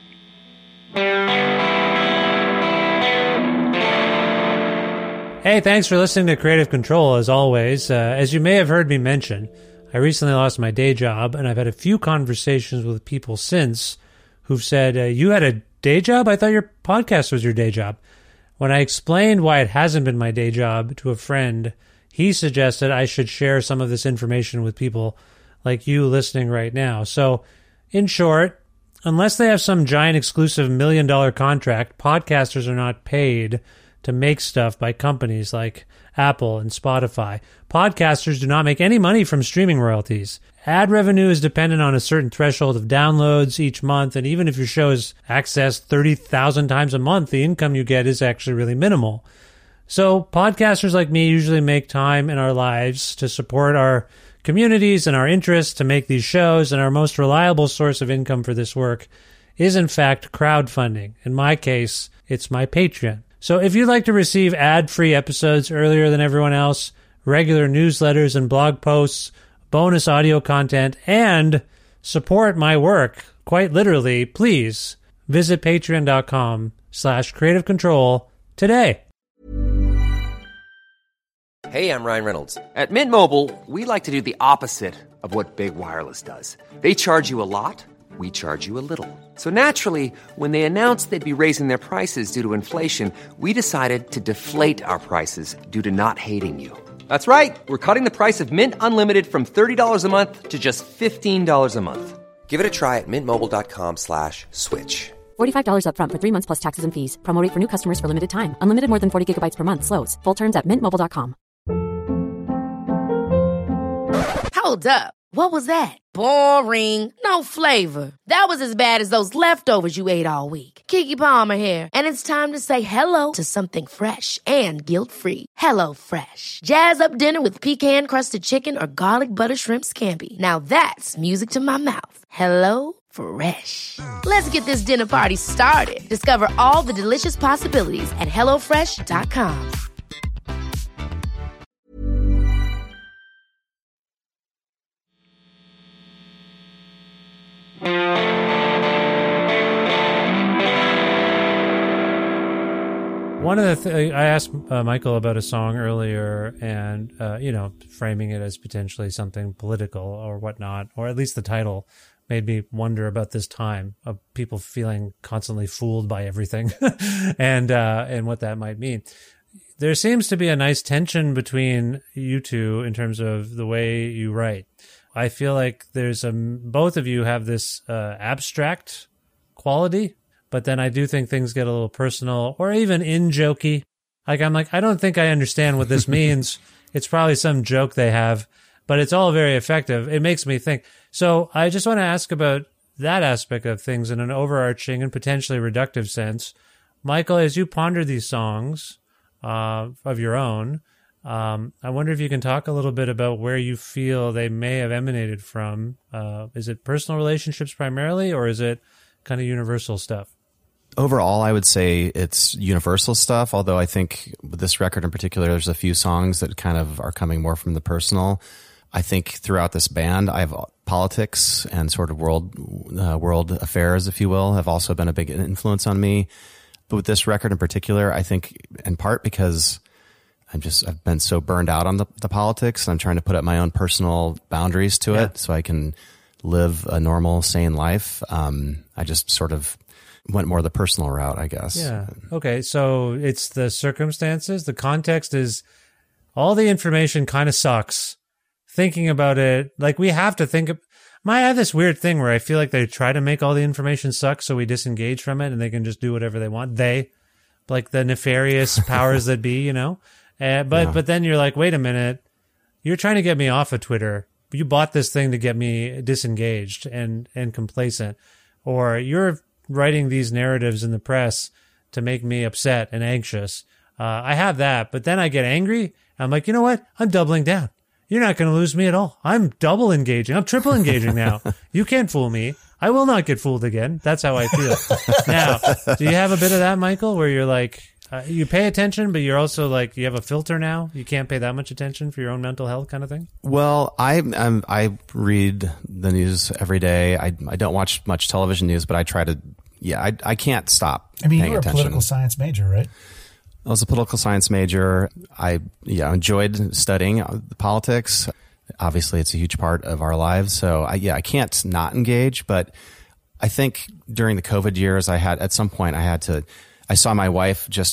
Hey, thanks for listening to Creative Control. As always, uh, as you may have heard me mention, I recently lost my day job, and I've had a few conversations with people since who've said, uh, you had a day job? I thought your podcast was your day job. When I explained why it hasn't been my day job to a friend, he suggested I should share some of this information with people like you listening right now. So, in short, unless they have some giant exclusive million dollar contract, podcasters are not paid to make stuff by companies like Apple and Spotify. Podcasters do not make any money from streaming royalties. Ad revenue is dependent on a certain threshold of downloads each month, and even if your show is accessed thirty thousand times a month, the income you get is actually really minimal. So podcasters like me usually make time in our lives to support our communities and our interests to make these shows, and our most reliable source of income for this work is, in fact, crowdfunding. In my case, it's my Patreon. So if you'd like to receive ad-free episodes earlier than everyone else, regular newsletters and blog posts, bonus audio content, and support my work, quite literally, please visit patreon.com slash creative control today. Hey, I'm Ryan Reynolds. At Mint Mobile, we like to do the opposite of what Big Wireless does. They charge you a lot, we charge you a little. So naturally, when they announced they'd be raising their prices due to inflation, we decided to deflate our prices due to not hating you. That's right. We're cutting the price of Mint Unlimited from thirty dollars a month to just fifteen dollars a month. Give it a try at mintmobile.com slash switch. forty-five dollars up front for three months plus taxes and fees. Promo rate for new customers for limited time. Unlimited more than forty gigabytes per month. Slows full terms at mint mobile dot com. Hold up. What was that? Boring. No flavor. That was as bad as those leftovers you ate all week. Keke Palmer here, and it's time to say hello to something fresh and guilt-free. Hello Fresh. Jazz up dinner with pecan-crusted chicken or garlic butter shrimp scampi. Now that's music to my mouth. Hello Fresh. Let's get this dinner party started. Discover all the delicious possibilities at hello fresh dot com. One of the th- I asked uh, Michael about a song earlier, and uh, you know, framing it as potentially something political or whatnot, or at least the title made me wonder about this time of people feeling constantly fooled by everything, and uh, and what that might mean. There seems to be a nice tension between you two in terms of the way you write. I feel like there's a both of you have this uh, abstract quality. But then I do think things get a little personal or even in-jokey. Like, I'm like, I don't think I understand what this means. It's probably some joke they have, but it's all very effective. It makes me think. So I just want to ask about that aspect of things in an overarching and potentially reductive sense. Michael, as you ponder these songs uh, of your own, um, I wonder if you can talk a little bit about where you feel they may have emanated from. Uh, is it personal relationships primarily, or is it kind of universal stuff? Overall, I would say it's universal stuff, although I think with this record in particular, there's a few songs that kind of are coming more from the personal. I think throughout this band, I have politics and sort of world uh, world affairs, if you will, have also been a big influence on me. But with this record in particular, I think in part because I'm just, I've been so burned out on the, the politics, and I'm trying to put up my own personal boundaries to yeah. it so I can live a normal, sane life. Um, I just sort of went more the personal route, I guess. Yeah. Okay. So it's the circumstances. The context is all the information kind of sucks. Thinking about it, like we have to think of, I have this weird thing where I feel like they try to make all the information suck so we disengage from it and they can just do whatever they want. They, like the nefarious powers that be, you know? Uh, but, Yeah. but then you're like, wait a minute, you're trying to get me off of Twitter. You bought this thing to get me disengaged and, and complacent, or you're writing these narratives in the press to make me upset and anxious. Uh, I have that, but then I get angry. I'm like, you know what? I'm doubling down. You're not going to lose me at all. I'm double engaging. I'm triple engaging now. You can't fool me. I will not get fooled again. That's how I feel. Now, do you have a bit of that, Michael, where you're like, uh, you pay attention, but you're also like, you have a filter now? You can't pay that much attention for your own mental health kind of thing? Well, I um, I read the news every day. I I don't watch much television news, but I try to. Yeah, I I can't stop. I mean, paying you were attention. a political science major, right? I was a political science major. I yeah enjoyed studying politics. Obviously, it's a huge part of our lives. So I, yeah, I can't not engage. But I think during the COVID years, I had at some point I had to. I saw my wife just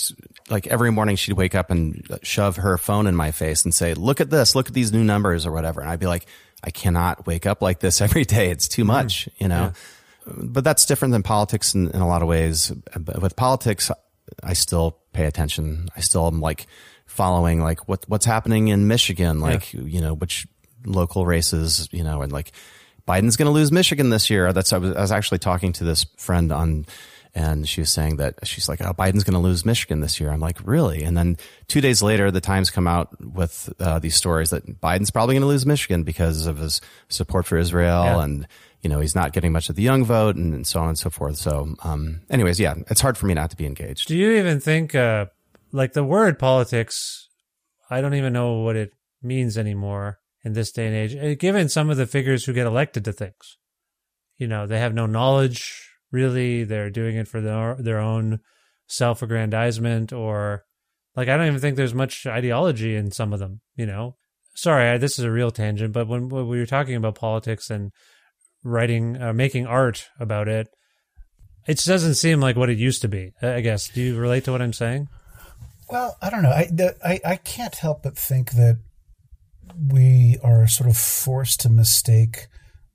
like every morning she'd wake up and shove her phone in my face and say, look at this, look at these new numbers or whatever. And I'd be like, I cannot wake up like this every day. It's too much, you know? Yeah. But that's different than politics in, in a lot of ways. But with politics, I still pay attention. I still am like following like what, what's happening in Michigan, like, yeah. you know, which local races, you know, and like Biden's going to lose Michigan this year. That's, I was, I was actually talking to this friend on, and she was saying that she's like, oh, Biden's going to lose Michigan this year. I'm like, really? And then two days later, the Times come out with uh, these stories that Biden's probably going to lose Michigan because of his support for Israel. Yeah. And, you know, he's not getting much of the young vote and, and so on and so forth. So, um, anyways, yeah, it's hard for me not to be engaged. Do you even think, uh, like the word politics, I don't even know what it means anymore in this day and age, given some of the figures who get elected to things. You know, they have no knowledge. Really, they're doing it for their their own self-aggrandizement, or like I don't even think there's much ideology in some of them. You know, sorry, I, this is a real tangent, but when, when we were talking about politics and writing, uh, making art about it, it just doesn't seem like what it used to be. I guess. Do you relate to what I'm saying? Well, I don't know. I the, I, I can't help but think that we are sort of forced to mistake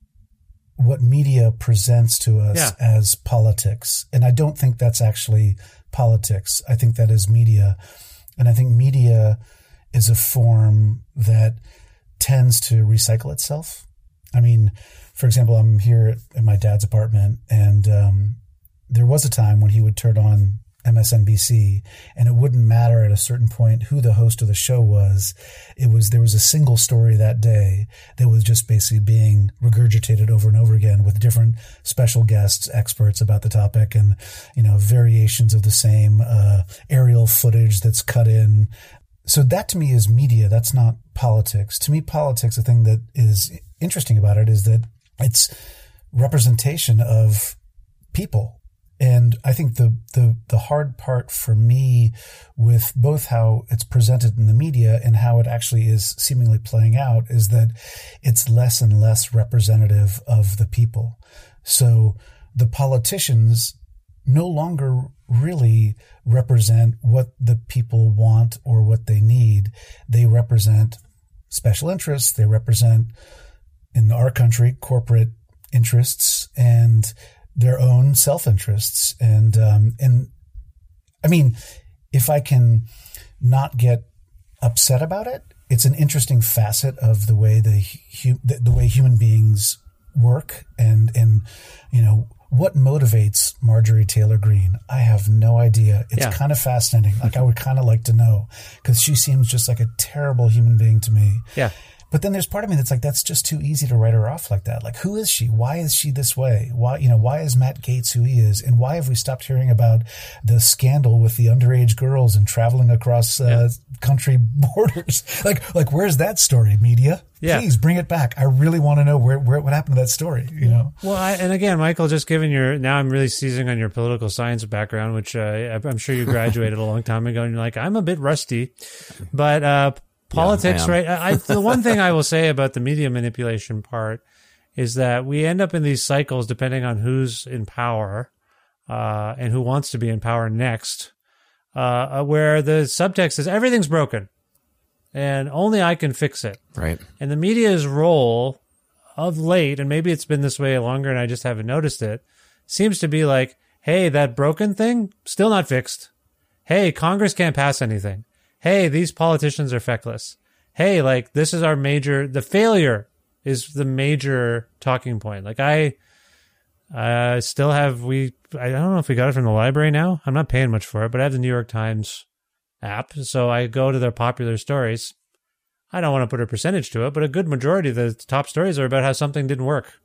what media presents to us yeah. as politics. And I don't think that's actually politics. I think that is media. And I think media is a form that tends to recycle itself. I mean, for example, I'm here at my dad's apartment, and um, there was a time when he would turn on M S N B C, and it wouldn't matter at a certain point who the host of the show was. It was, there was a single story that day that was just basically being regurgitated over and over again with different special guests, experts about the topic, and, you know, variations of the same, uh, aerial footage that's cut in. So that to me is media. That's not politics. To me, politics, the thing that is interesting about it is that it's representation of people. And I think the, the, the hard part for me with both how it's presented in the media and how it actually is seemingly playing out is that it's less and less representative of the people. So the politicians no longer really represent what the people want or what they need. They represent special interests. They represent, in our country, corporate interests and their own self-interests. And, um, and I mean, if I can not get upset about it, it's an interesting facet of the way the, the, the way human beings work. And, and, you know, what motivates Marjorie Taylor Greene? I have no idea. It's yeah. kind of fascinating. Like I would kind of like to know, because she seems just like a terrible human being to me. Yeah. But then there's part of me that's like, that's just too easy to write her off like that. Like, who is she? Why is she this way? Why, you know, why is Matt Gaetz who he is? And why have we stopped hearing about the scandal with the underage girls and traveling across uh, yeah. country borders? Like, like, where's that story, media? Yeah. Please bring it back. I really want to know where, where, what happened to that story, you know? Well, I, and again, Michael, just given your, now I'm really seizing on your political science background, which uh, I'm sure you graduated a long time ago, and you're like, I'm a bit rusty, but, uh, politics, yeah, right? I, the one thing I will say about the media manipulation part is that we end up in these cycles depending on who's in power uh, and who wants to be in power next, uh, where the subtext is everything's broken and only I can fix it. Right. And the media's role of late, and maybe it's been this way longer and I just haven't noticed it, seems to be like, hey, that broken thing, still not fixed. Hey, Congress can't pass anything. Hey, these politicians are feckless. Hey, like, this is our major, the failure is the major talking point. Like, I uh, still have, we, I don't know if we got it from the library now. I'm not paying much for it, but I have the New York Times app. So I go to their popular stories. I don't want to put a percentage to it, but a good majority of the top stories are about how something didn't work.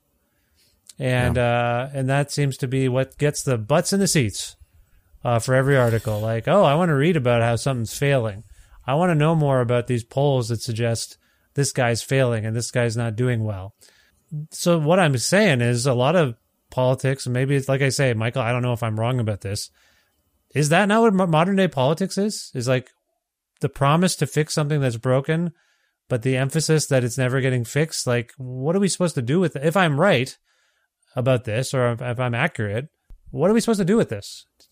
And, yeah. uh, and that seems to be what gets the butts in the seats. Uh, for every article, like, oh, I want to read about how something's failing. I want to know more about these polls that suggest this guy's failing and this guy's not doing well. So what I'm saying is a lot of politics, and maybe it's like I say, Michael, I don't know if I'm wrong about this. Is that not what modern day politics is? Is like the promise to fix something that's broken, but the emphasis that it's never getting fixed? Like, what are we supposed to do with it? If I'm right about this, or if, if I'm accurate, what are we supposed to do with this?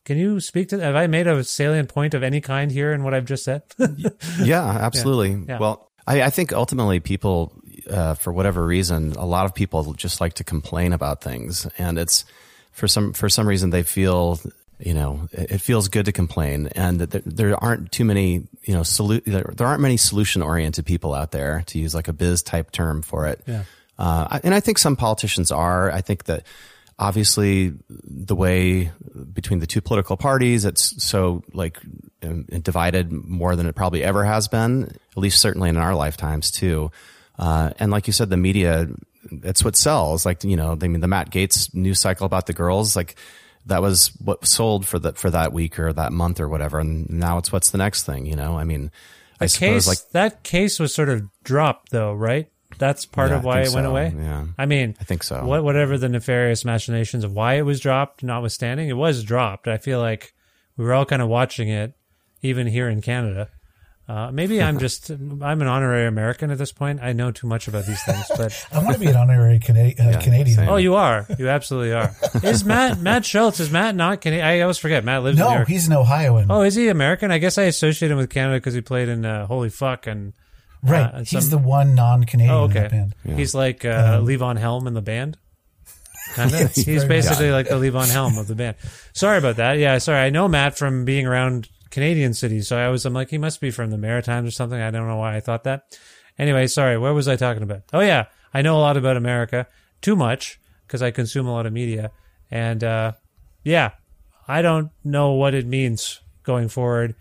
Can you speak to that? Have I made a salient point of any kind here in what I've just said? Yeah, absolutely. Yeah. Yeah. Well, I, I think ultimately people, uh, for whatever reason, a lot of people just like to complain about things, and it's for some for some reason they feel, you know, it, it feels good to complain, and that there, there aren't too many, you know, solu- there, there aren't many solution oriented people out there, to use like a biz type term for it. Yeah. Uh, and I think some politicians are. I think that obviously the way between the two political parties, it's so like um, divided more than it probably ever has been, at least certainly in our lifetimes too. Uh, and like you said, the media, it's what sells. Like, you know, I mean, the Matt Gaetz news cycle about the girls, like that was what sold for the, for that week or that month or whatever. And now it's what's the next thing, you know? I mean, I the suppose case, like that case was sort of dropped though, right? That's part Yeah, of I why think it went so, away. yeah. I mean, I think so. What, whatever the nefarious machinations of why it was dropped, notwithstanding, it was dropped. I feel like we were all kind of watching it, even here in Canada. Uh, maybe I'm just, I'm an honorary American at this point. I know too much about these things, but I want to be an honorary Cana- uh, Yeah, Canadian. same. oh, you are. You absolutely are. Is Matt, Matt Schultz, is Matt not Canadian? I always forget. Matt lives in New No, York. he's an Ohioan. Oh, is he American? I guess I associate him with Canada because he played in uh, Holy Fuck and right. uh, he's some- the one non-Canadian Oh, in okay. that band. He's like uh, Um, Levon Helm in the band. Kind of. Yes, He's very basically much. like the Levon Helm of the band. Sorry about that. Yeah, sorry. I know Matt from being around Canadian cities, so I was, I'm like, he must be from the Maritimes or something. I don't know why I thought that. Anyway, sorry. What was I talking about? Oh, yeah. I know a lot about America. Too much, because I consume a lot of media. And, uh, yeah, I don't know what it means going forward.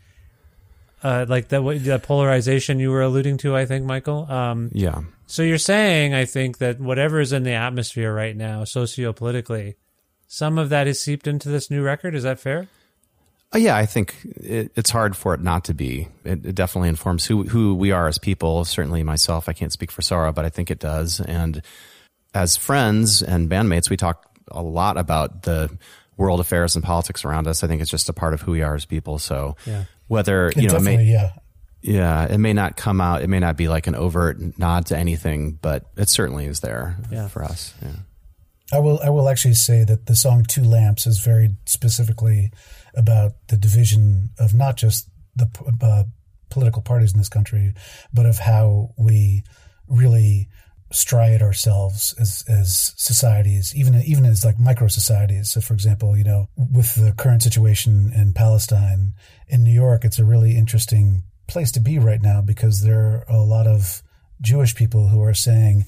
Uh, like that, the polarization you were alluding to, I think, Michael. Um, Yeah. So you're saying, I think, that whatever is in the atmosphere right now, sociopolitically, some of that is seeped into this new record. Is that fair? Uh, yeah, I think it, it's hard for it not to be. It, it definitely informs who who we are as people. Certainly myself, I can't speak for Sarah, but I think it does. And as friends and bandmates, we talk a lot about the world affairs and politics around us. I think it's just a part of who we are as people. So Yeah. whether, It you know, it definitely, may, yeah. yeah, it may not come out, it may not be like an overt nod to anything, but it certainly is there Yeah. for us. Yeah. I will. I will actually say that the song Two Lamps is very specifically about the division of not just the uh, political parties in this country, but of how we really striate ourselves as as societies, even even as like micro societies. So, for example, you know, with the current situation in Palestine, in New York, it's a really interesting place to be right now because there are a lot of Jewish people who are saying,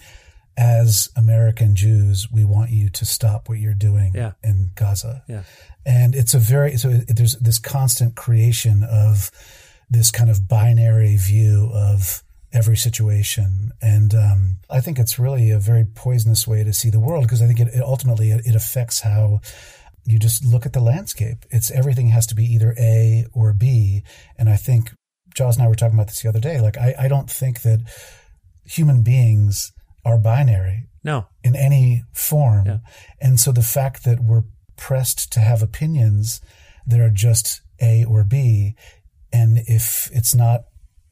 as American Jews, we want you to stop what you're doing Yeah. in Gaza. Yeah. And it's a very, so it, there's this constant creation of this kind of binary view of every situation. And um, I think it's really a very poisonous way to see the world because I think it, it ultimately, it, it affects how you just look at the landscape. It's everything has to be either A or B. And I think Jaws and I were talking about this the other day. Like, I, I don't think that human beings are binary No. in any form. Yeah. And so the fact that we're pressed to have opinions that are just A or B, and if it's not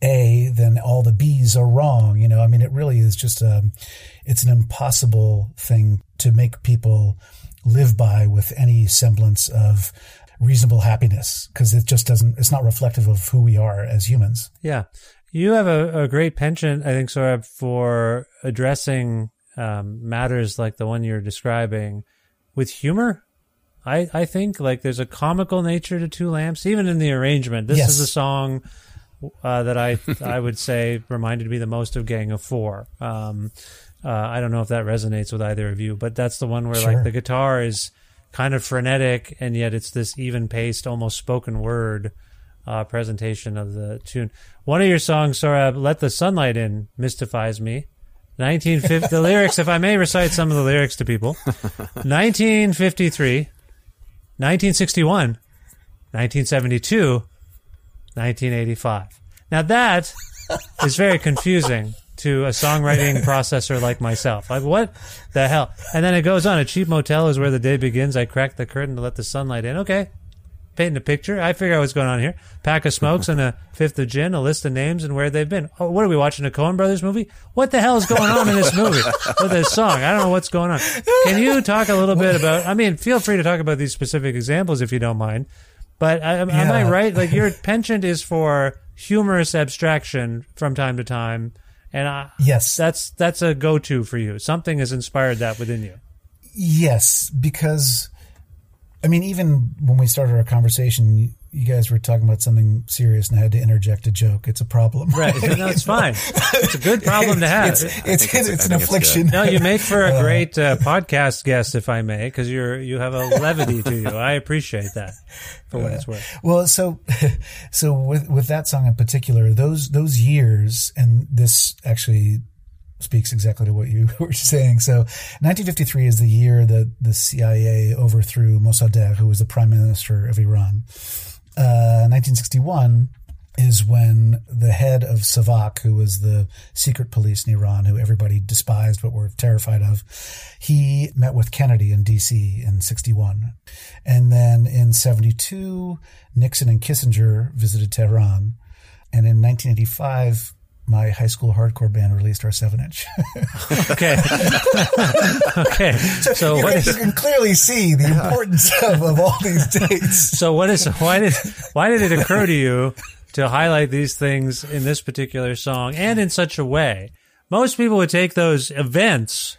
A, then all the B's are wrong. You know, I mean, it really is just a, it's an impossible thing to make people live by with any semblance of reasonable happiness because it just doesn't, it's not reflective of who we are as humans. Yeah. You have a, a great penchant, I think, Sorab, for addressing um, matters like the one you're describing with humor. I, I think like there's a comical nature to Two Lamps, even in the arrangement. This Yes. is a song uh, that I I would say reminded me the most of Gang of Four. Um, uh, I don't know if that resonates with either of you, but that's the one where Sure. like the guitar is kind of frenetic, and yet it's this even-paced, almost spoken word uh, presentation of the tune. One of your songs, Sorab, Let the Sunlight In, mystifies me. nineteen fifty The lyrics, if I may recite some of the lyrics to people. nineteen fifty-three, nineteen sixty-one, nineteen seventy-two, nineteen eighty-five. Now that is very confusing to a songwriting processor like myself. Like, what the hell? And then it goes on. A cheap motel is where the day begins. I crack the curtain to let the sunlight in. Okay. Painting a picture. I figure out what's going on here. Pack of smokes and a fifth of gin, a list of names and where they've been. Oh, what are we watching? A Coen Brothers movie? What the hell is going on in this movie with this song? I don't know what's going on. Can you talk a little bit about, I mean, feel free to talk about these specific examples if you don't mind, But I, am Yeah. I right? Like your penchant is for humorous abstraction from time to time, and I, Yes. that's that's a go-to for you. Something has inspired that within you. Yes, because, I mean, even when we started our conversation, you guys were talking about something serious, and I had to interject a joke. It's a problem. Right. No, it's fine. It's a good problem to have. It's, it's, think it's, it's- it's I an think it's affliction. No, you make for a great uh, podcast guest, if I may, because you're you have a levity to you. I appreciate that for what it's worth. Well, so so with with that song in particular, those those years, and this actually speaks exactly to what you were saying. So nineteen fifty-three is the year that the C I A overthrew Mossadegh, who was the prime minister of Iran. Uh, nineteen sixty-one is when the head of Savak, who was the secret police in Iran, who everybody despised but were terrified of, he met with Kennedy in D C in sixty-one. And then in seventy-two, Nixon and Kissinger visited Tehran. And in nineteen eighty-five, my high school hardcore band released our seven inch. Okay. Okay. So, So you, what can, is you can clearly see the importance of, of all these dates. so what is why did why did it occur to you to highlight these things in this particular song and in such a way? Most people would take those events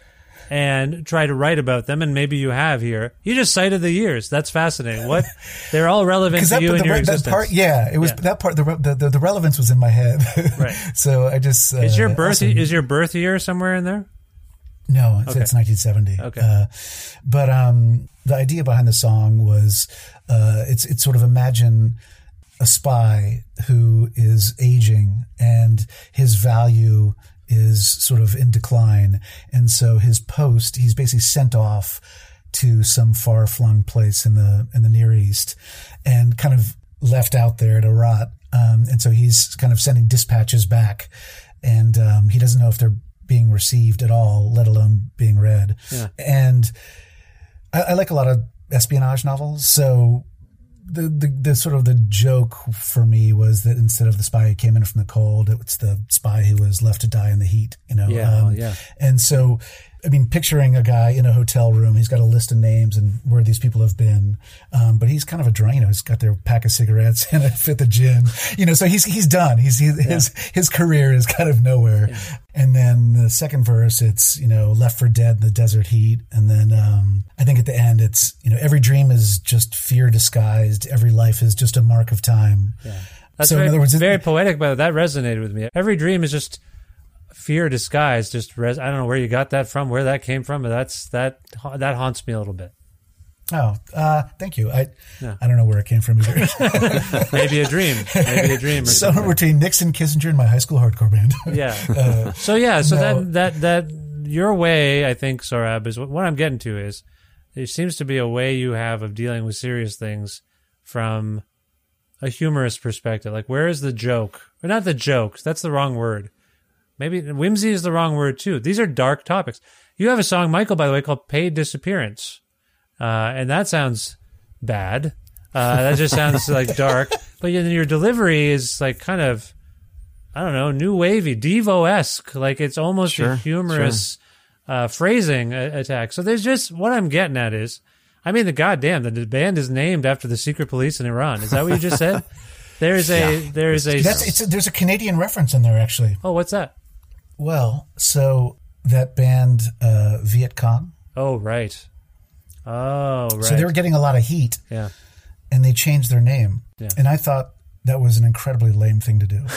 and try to write about them, and maybe you have here. You just cited the years. That's fascinating. What they're all relevant to that, you and the, your that existence. part, yeah, it was Yeah. that part. The, the the relevance was in my head, Right. So I just uh, Is your birth also- is your birth year somewhere in there? No, it's, Okay. it's nineteen seventy. Okay. Uh, but um, the idea behind the song was uh, it's it's sort of imagine a spy who is aging and his value is sort of in decline. And so his post, he's basically sent off to some far flung place in the, in the Near East and kind of left out there to rot. Um, and so he's kind of sending dispatches back, and um, he doesn't know if they're being received at all, let alone being read. Yeah. And I, I like a lot of espionage novels. So the, the, the sort of the joke for me was that instead of the spy who came in from the cold, it's the spy who was left to die in the heat, you know? Yeah, Um, yeah. And so, I mean, picturing a guy in a hotel room, he's got a list of names and where these people have been. Um, but he's kind of a drunk, you know, he's got their pack of cigarettes and a fifth of gin, you know, so he's, he's done. He's, he, his, his career is kind of nowhere. Yeah. And then the second verse, it's, you know, left for dead in the desert heat. And then, um, I think at the end, it's, you know, every dream is just fear disguised. Every life is just a mark of time. Yeah. That's So very, in other words, it- very poetic, but that resonated with me. Every dream is just fear disguised. Just res- I don't know where you got that from, where that came from, but that's that that haunts me a little bit. Oh, uh, thank you. I Yeah. I don't know where it came from either. Maybe a dream. Maybe a dream. Or Somewhere something. between Nixon, Kissinger, and my high school hardcore band. Yeah. Uh, so yeah. So no. that that that your way, I think, Sorab, is what, what I'm getting to is there seems to be a way you have of dealing with serious things from a humorous perspective. Like, where is the joke? Or not the jokes. That's the wrong word. Maybe whimsy is the wrong word too. These are dark topics. You have a song, Michael, by the way, called "Paid Disappearance," uh, and that sounds bad. Uh, that just sounds like dark. But then your delivery is like kind of, I don't know, new wavy, Devo-esque. Like it's almost Sure, a humorous uh, phrasing a- attack. So there's just what I'm getting at is, I mean, the goddamn, the band is named after the secret police in Iran. Is that what you just said? There's a Yeah. there's a That's it's a, there's a Canadian reference in there actually. oh, what's that? Well, so that band uh, Viet Cong. Oh, right. Oh, right. So they were getting a lot of heat, yeah. and they changed their name. Yeah. And I thought that was an incredibly lame thing to do.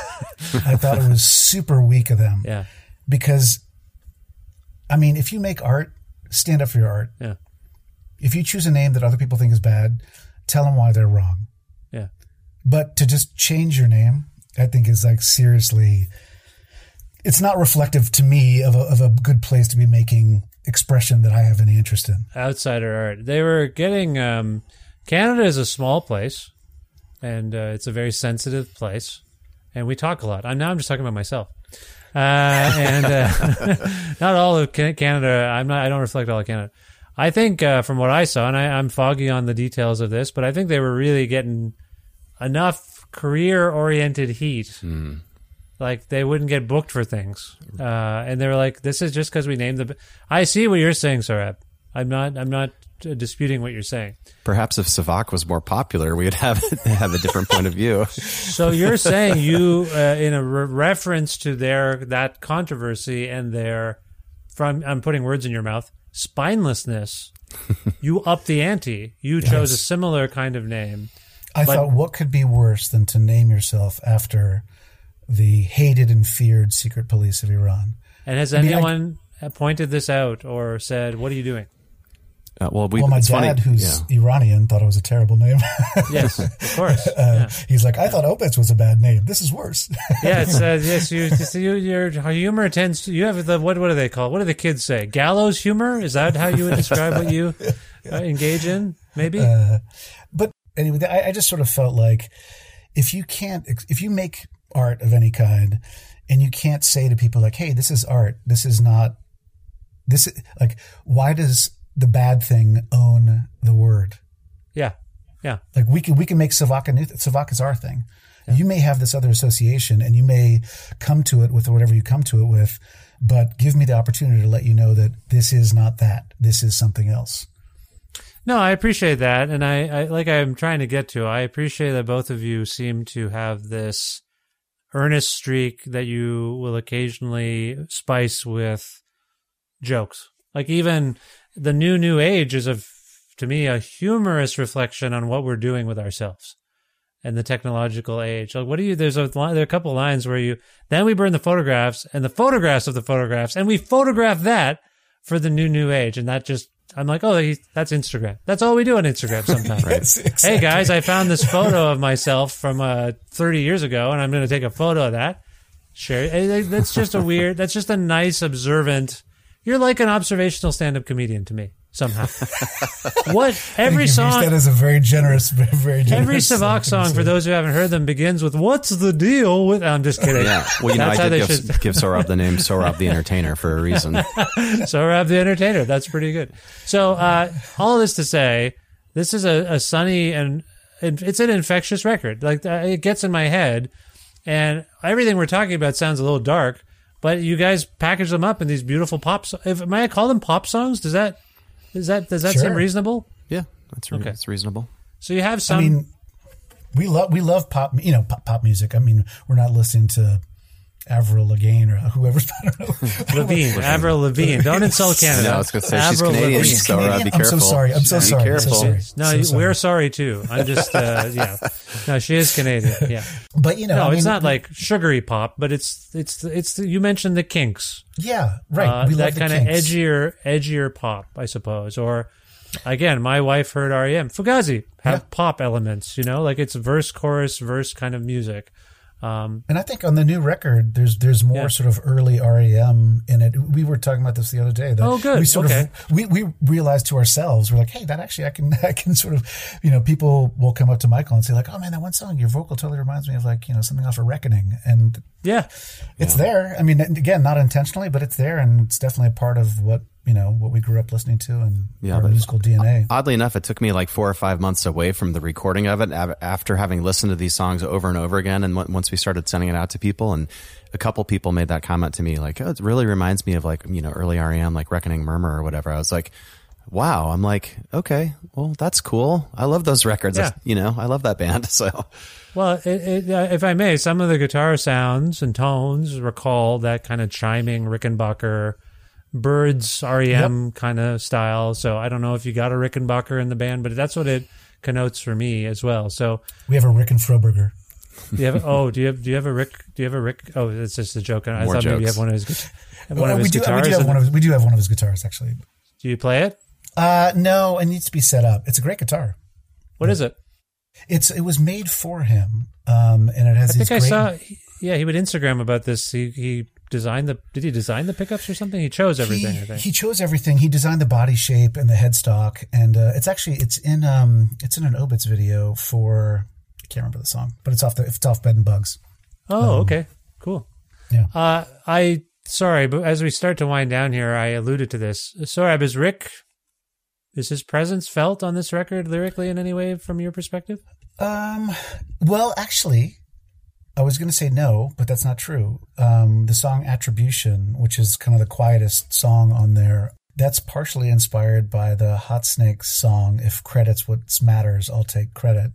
I thought it was super weak of them. Yeah. Because, I mean, if you make art, stand up for your art. Yeah. If you choose a name that other people think is bad, tell them why they're wrong. Yeah. But to just change your name, I think is like seriously, it's not reflective to me of a, of a good place to be making expression that I have any interest in. Outsider art. They were getting, um, Canada is a small place, and uh, it's a very sensitive place, and we talk a lot. I'm now I'm just talking about myself. Uh, and uh, not all of Can- Canada. I'm not. I don't reflect all of Canada. I think uh, from what I saw, and I, I'm foggy on the details of this, but I think they were really getting enough career-oriented heat. Mm. Like they wouldn't get booked for things, uh, and they were like, "This is just because we named the." B-. I see what you're saying, Sorab. I'm not. I'm not uh, disputing what you're saying. Perhaps if Savak was more popular, we would have have a different point of view. So you're saying you, uh, in a re- reference to their that controversy and their, from I'm putting words in your mouth, spinelessness, you up the ante. You chose yes. a similar kind of name. I but, thought, what could be worse than to name yourself after the hated and feared secret police of Iran? And has I mean, anyone I, pointed this out or said, what are you doing? Uh, well, we, well, my dad, funny. who's yeah. Iranian, thought it was a terrible name. Yes, of course. uh, yeah. He's like, I thought Opitz was a bad name. This is worse. yeah, it's, uh, yes, you, you, your humor tends to, you have the, what, what do they call it? What do the kids say? Gallows humor? Is that how you would describe what you uh, engage in, maybe? Uh, but anyway, I, I just sort of felt like if you can't, if you make art of any kind and you can't say to people like, hey, this is art, this is not, this is, like, why does the bad thing own the word? Yeah. Yeah. Like we can, we can make Savak a new, Savak is our thing. Yeah. You may have this other association and you may come to it with whatever you come to it with, but give me the opportunity to let you know that this is not that. This is something else. No, I appreciate that. And I, I, like I'm trying to get to, I appreciate that both of you seem to have this earnest streak that you will occasionally spice with jokes. Like even the new, new age is, a, to me, a humorous reflection on what we're doing with ourselves and the technological age. Like, what do you, there's a, there are a couple of lines where you, then we burn the photographs and the photographs of the photographs and we photograph that for the new, new age. And that just, I'm like, oh, he, that's Instagram. That's all we do on Instagram sometimes. Right? Exactly. Hey, guys, I found this photo of myself from uh, thirty years ago, and I'm going to take a photo of that. Share it. That's just a weird, that's just a nice, observant, you're like an observational stand-up comedian to me, somehow. What, every song. That is a very generous, very generous. Every Savak song, for those who haven't heard them, begins with, what's the deal with, I'm just kidding. Yeah, well, you know, that's I did give, should... give Sohrab the name Sohrab the Entertainer for a reason. Sohrab the Entertainer, that's pretty good. So, uh, all this to say, this is a, a sunny and, and it's an infectious record. Like, uh, it gets in my head, and everything we're talking about sounds a little dark, but you guys package them up in these beautiful pop songs. If, may I call them pop songs? Does that, is that, does that sure. seem reasonable? Yeah, that's re- okay. That's reasonable. So you have some. I mean, we love we love pop, you know, pop, pop music. I mean, we're not listening to Avril Lavigne or whoever's, I don't know. Lavigne, Avril Lavigne. Don't insult Canada. No, I was going to say she's Avril Canadian, she's so Canadian? Uh, be careful. I'm so sorry. I'm so be sorry. Careful. So sorry. No, so sorry. we're sorry too. I'm just, uh, yeah. No, she is Canadian. Yeah. But you know, no, I mean, it's not like sugary pop, but it's, it's, it's, you mentioned the Kinks. Yeah, right. Uh, we that love the kind of Kinks. edgier, edgier pop, I suppose. Or, again, my wife heard R E M. Fugazi have yeah. pop elements, you know, like it's verse, chorus, verse kind of music. Um, and I think on the new record, there's there's more yeah. sort of early R E M in it. We were talking about this the other day. That oh, good. We sort okay. of we, we realized to ourselves, we're like, hey, that actually I can I can sort of, you know, people will come up to Michael and say like, oh man, that one song, your vocal totally reminds me of like, you know, something off of Reckoning, and yeah, it's yeah. there. I mean, again, not intentionally, but it's there, and it's definitely a part of what, you know, what we grew up listening to and yeah, our musical D N A. Oddly enough, it took me like four or five months away from the recording of it after having listened to these songs over and over again. And once we started sending it out to people, and a couple people made that comment to me, like, oh, it really reminds me of like, you know, early R E M, like Reckoning Murmur or whatever. I was like, wow. I'm like, okay, well, that's cool. I love those records. Yeah. You know, I love that band. So, well, it, it, uh, if I may, some of the guitar sounds and tones recall that kind of chiming Rickenbacker, Birds R E M yep. kind of style. So I don't know if you got a Rickenbacker in the band, but that's what it connotes for me as well. So we have a Rick and Froberger. Do you have? Oh, do you have? Do you have a Rick? Do you have a Rick? Oh, it's just a joke. I More thought jokes. maybe you have one of his. One well, of his we do. guitars. We do have one of his, we do have one of his guitars actually. Do you play it? Uh, no, it needs to be set up. It's a great guitar. What is it? It's it was made for him, um, and it has. I think these I great, saw. Yeah, he would Instagram about this. He he designed the. Did he design the pickups or something? He chose everything. He, I think he chose everything. He designed the body shape and the headstock, and uh, it's actually it's in um it's in an Obits video for I can't remember the song, but it's off the it's off Bed and Bugs. Oh, um, okay, cool. Yeah. Uh, I sorry, but as we start to wind down here, I alluded to this. Sohrab, is Rick? Is his presence felt on this record lyrically in any way from your perspective? Um. Well, actually, I was going to say no, but that's not true. Um, the song Attribution, which is kind of the quietest song on there, that's partially inspired by the Hot Snakes song, "If Credit's What Matters, I'll Take Credit."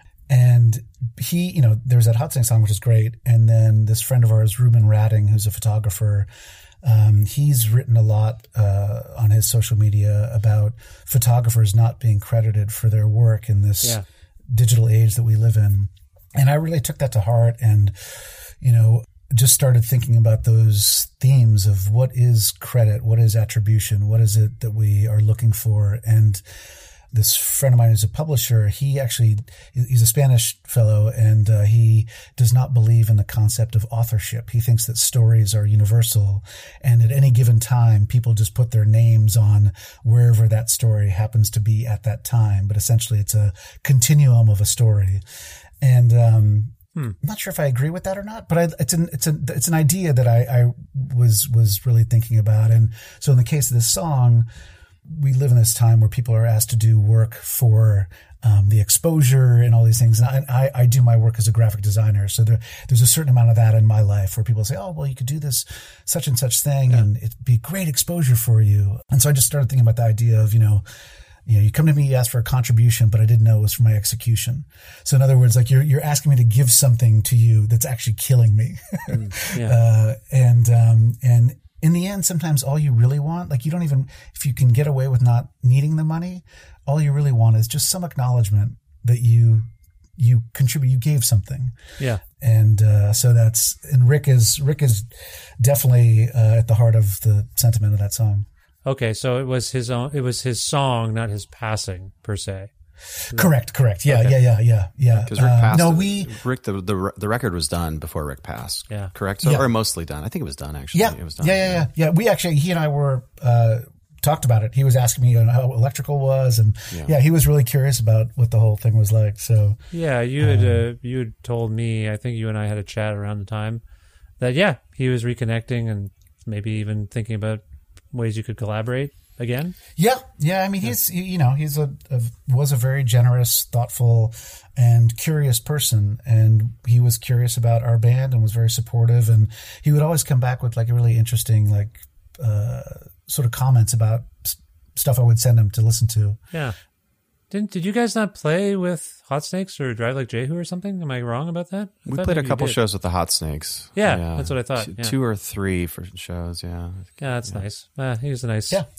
And he, you know, there's that Hot Snakes song, which is great. And then this friend of ours, Ruben Ratting, who's a photographer, um, he's written a lot uh, on his social media about photographers not being credited for their work in this yeah. digital age that we live in. And I really took that to heart and, you know, just started thinking about those themes of what is credit, what is attribution, what is it that we are looking for. And this friend of mine who's a publisher, he actually, he's a Spanish fellow, and uh, he does not believe in the concept of authorship. He thinks that stories are universal, and at any given time, people just put their names on wherever that story happens to be at that time. But essentially, it's a continuum of a story. And um Hmm. I'm not sure if I agree with that or not, but I, it's an it's an it's an idea that I, I was was really thinking about. And so, in the case of this song, we live in this time where people are asked to do work for um, the exposure and all these things. And I, I, I do my work as a graphic designer, so there, there's a certain amount of that in my life where people say, "Oh, well, you could do this such and such thing, yeah. and it'd be great exposure for you." And so I just started thinking about the idea of, you know. You know, you come to me, you ask for a contribution, but I didn't know it was for my execution. So in other words, like you're, you're asking me to give something to you that's actually killing me. Mm, yeah. uh, and, um, and in the end, sometimes all you really want, like you don't even, if you can get away with not needing the money, all you really want is just some acknowledgement that you, you contribute, you gave something. Yeah. And, uh, so that's, and Rick is, Rick is definitely, uh, at the heart of the sentiment of that song. Okay, so it was his own. It was his song, not his passing per se. Correct, correct. Yeah, okay. yeah, yeah, yeah, yeah. Because Rick passed. Uh, no, we Rick the, the the record was done before Rick passed. Yeah, correct. So, yeah. or mostly done. I think it was done actually. Yeah, it was done. Yeah, yeah, yeah, yeah. We actually, he and I were uh, talked about it. He was asking me how electrical was, and yeah. yeah, he was really curious about what the whole thing was like. So yeah, you had um, uh, you had told me. I think you and I had a chat around the time that yeah, he was reconnecting and maybe even thinking about ways you could collaborate again. Yeah. Yeah. I mean, yeah. he's, you know, he's a, a, was a very generous, thoughtful and curious person. And he was curious about our band and was very supportive. And he would always come back with like a really interesting, like, uh, sort of comments about stuff I would send him to listen to. Yeah. Didn't, did you guys not play with Hot Snakes or Drive Like Jehu or something? Am I wrong about that? I we played a couple shows with the Hot Snakes. Yeah, yeah. That's what I thought. Two, yeah. two or three for shows. Yeah. Yeah. That's yeah. nice. Uh, he was a nice, yeah.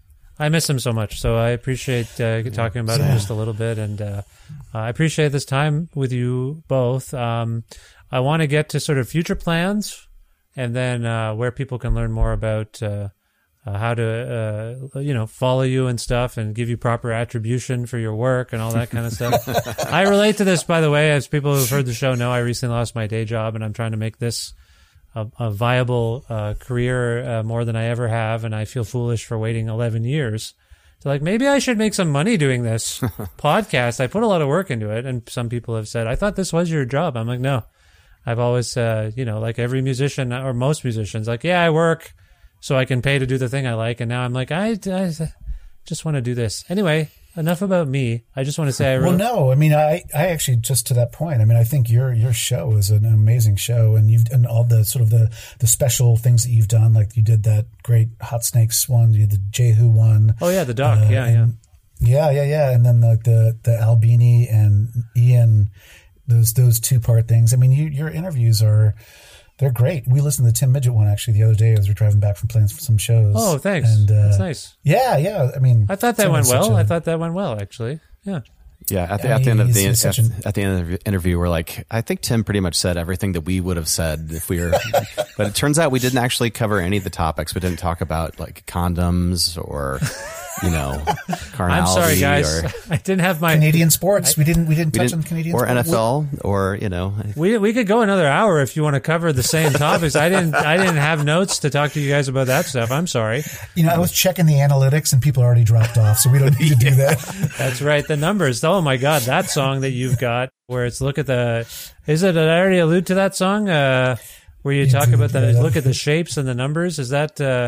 I miss him so much, so I appreciate uh, talking about yeah. him just a little bit, and uh, I appreciate this time with you both. Um, I want to get to sort of future plans, and then uh, where people can learn more about uh, uh, how to, uh, you know, follow you and stuff, and give you proper attribution for your work and all that kind of stuff. I relate to this, by the way, as people who've heard the show know. I recently lost my day job, and I'm trying to make this A, a viable uh, career uh, more than I ever have, and I feel foolish for waiting eleven years. So, like, maybe I should make some money doing this podcast. I put a lot of work into it, and some people have said, I thought this was your job. I'm like, no. I've always, uh, you know, like every musician or most musicians, like, yeah, I work so I can pay to do the thing I like, and now I'm like, I, I just want to do this. Anyway, enough about me. I just want to say I really... Well, no, I mean, I, I actually, just to that point, I mean, I think your your show is an amazing show, and you've and all the sort of the, the special things that you've done, like you did that great Hot Snakes one, you did the Jehu one. Oh, yeah, the doc, uh, yeah, and, yeah. Yeah, yeah, yeah, and then the, the, the Albini and Ian, those those two-part things. I mean, you, your interviews are... They're great. We listened to the Tim Midget one actually the other day as we were driving back from playing some shows. Oh, thanks. And, uh, That's nice. Yeah, yeah. I mean, I thought that went well. A, I thought that went well, actually. Yeah. Yeah. At the, at the end of the at, an, at the end of the interview, we're like, I think Tim pretty much said everything that we would have said if we were. But it turns out we didn't actually cover any of the topics. We didn't talk about like condoms or. You know, I'm sorry, guys. Or, I didn't have my Canadian sports. I, we didn't. We didn't we touch didn't, on Canadian or sports. N F L, or you know, we we could go another hour if you want to cover the same topics. I didn't. I didn't have notes to talk to you guys about that stuff. I'm sorry. You know, I was checking the analytics and people already dropped off, so we don't need to do that. That's right. The numbers. Oh my God, that song that you've got, where it's look at the. Is it? Did I already allude to that song? Uh, where you, you talk about the yeah. look at the shapes and the numbers. Is that? Uh,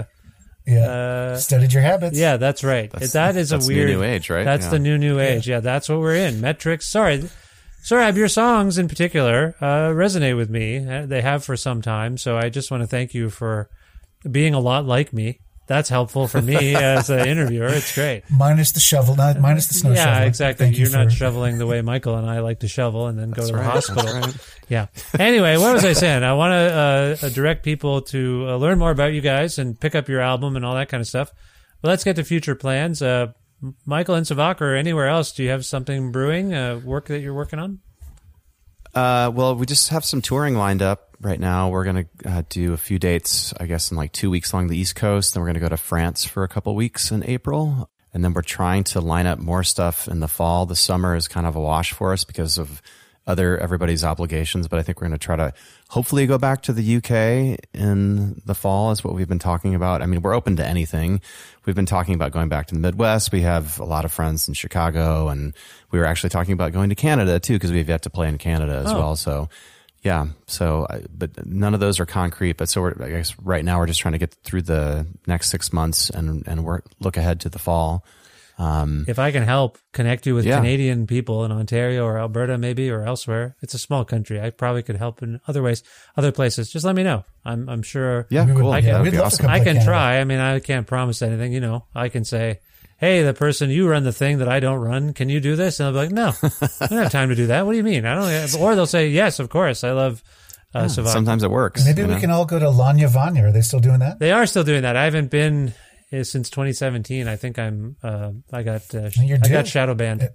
Yeah, uh, studied your habits. Yeah, that's right. That's, that is that's a weird new, new age, right? That's yeah. the new new age. Yeah. yeah, that's what we're in. Metrics. Sorry, sorry. Your songs in particular uh, resonate with me. They have for some time. So I just want to thank you for being a lot like me that's helpful for me as an interviewer. It's great. Minus the shovel, not minus the snow yeah, shovel. Yeah, exactly. Thank You're you not for... shoveling the way Michael and I like to shovel and then go that's to the right, hospital. Right. Yeah. Anyway, what was I saying? I want to uh, direct people to uh, learn more about you guys and pick up your album and all that kind of stuff. But let's get to future plans. Uh, Michael and Savak, or anywhere else, do you have something brewing, uh, work that you're working on? Uh, well, we just have some touring lined up right now. We're going to uh, do a few dates, I guess, in like two weeks along the East Coast. Then we're going to go to France for a couple weeks in April. And then we're trying to line up more stuff in the fall. The summer is kind of a wash for us because of other everybody's obligations. But I think we're going to try to hopefully go back to the U K in the fall is what we've been talking about. I mean, we're open to anything. We've been talking about going back to the Midwest. We have a lot of friends in Chicago, and we were actually talking about going to Canada too, because we've yet to play in Canada as oh. well. So yeah, so, but none of those are concrete. But so we're, I guess right now we're just trying to get through the next six months and, and work, look ahead to the fall. Um, if I can help connect you with yeah. Canadian people in Ontario or Alberta, maybe, or elsewhere, it's a small country. I probably could help in other ways, other places. Just let me know. I'm, I'm sure. Yeah, cool. I can, yeah, we'd love awesome. to come I to can Canada. try. I mean, I can't promise anything. You know, I can say, hey, the person you run the thing that I don't run, can you do this? And I'll be like, no, I don't have time to do that. What do you mean? I don't. Have, or they'll say, yes, of course. I love. Uh, yeah, Savak. Sometimes it works. Maybe we know? can all go to Lanya Vanya. Are they still doing that? They are still doing that. I haven't been uh, since twenty seventeen. I think I'm. Uh, I got. Uh, sh- You're I due. got shadow banned.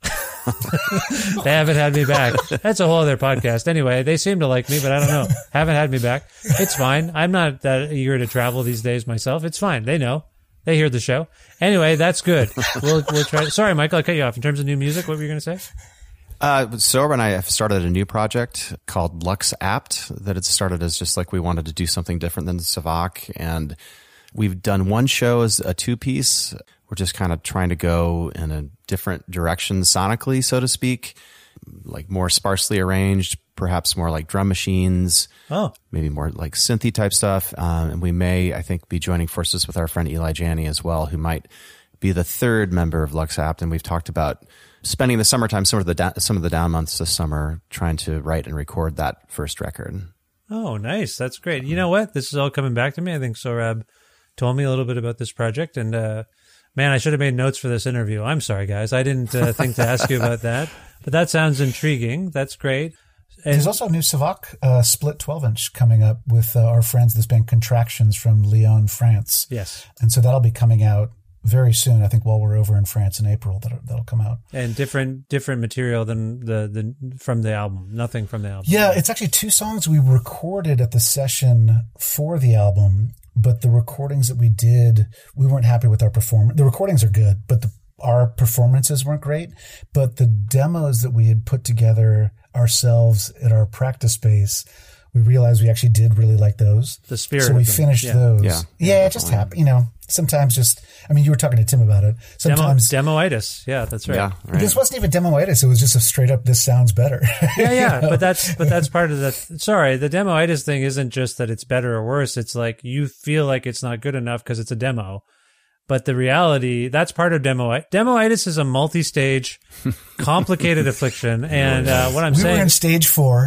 They haven't had me back. That's a whole other podcast. Anyway, they seem to like me, but I don't know. Haven't had me back. It's fine. I'm not that eager to travel these days myself. It's fine. They know. They hear the show. Anyway, that's good. We'll we'll try. Sorry, Michael, I cut you off. In terms of new music, what were you going to say? Uh, Sober and I have started a new project called Lux Apt that had started as just like we wanted to do something different than Savak. And we've done one show as a two piece. We're just kind of trying to go in a different direction sonically, so to speak, like more sparsely arranged, perhaps more like drum machines, oh, maybe more like synthy type stuff. Um, and we may, I think, be joining forces with our friend Eli Janney as well, who might be the third member of Lux Apt. And we've talked about spending the summertime, some of the da- some of the down months this summer, trying to write and record that first record. Oh, nice. That's great. You know what? This is all coming back to me. I think Sorab told me a little bit about this project, and uh, man, I should have made notes for this interview. I'm sorry, guys. I didn't uh, think to ask you about that, but that sounds intriguing. That's great. And there's also a new Savak uh, split twelve inch coming up with uh, our friends, this band Contractions from Lyon, France. Yes. And so that'll be coming out very soon. I think while we're over in France in April, that'll, that'll come out. And different different material than the, the from the album. Nothing from the album. Yeah, it's actually two songs we recorded at the session for the album, but the recordings that we did, we weren't happy with our performance. The recordings are good, but the, our performances weren't great. But the demos that we had put together ourselves at our practice space, we realized we actually did really like those. The spirit. So we of them. finished yeah. those. Yeah, yeah, yeah it just happened. You know, sometimes just, I mean, you were talking to Tim about it. Sometimes. Demo, demoitis. Yeah, that's right. Yeah, right. This wasn't even demoitis. It was just a straight up, this sounds better. Yeah, yeah. You know? But that's, but that's part of the, sorry, the demoitis thing isn't just that it's better or worse. It's like you feel like it's not good enough because it's a demo. But the reality, that's part of demoitis. Demoitis is a multi-stage, complicated affliction. And uh, what I'm we saying... We were in stage four.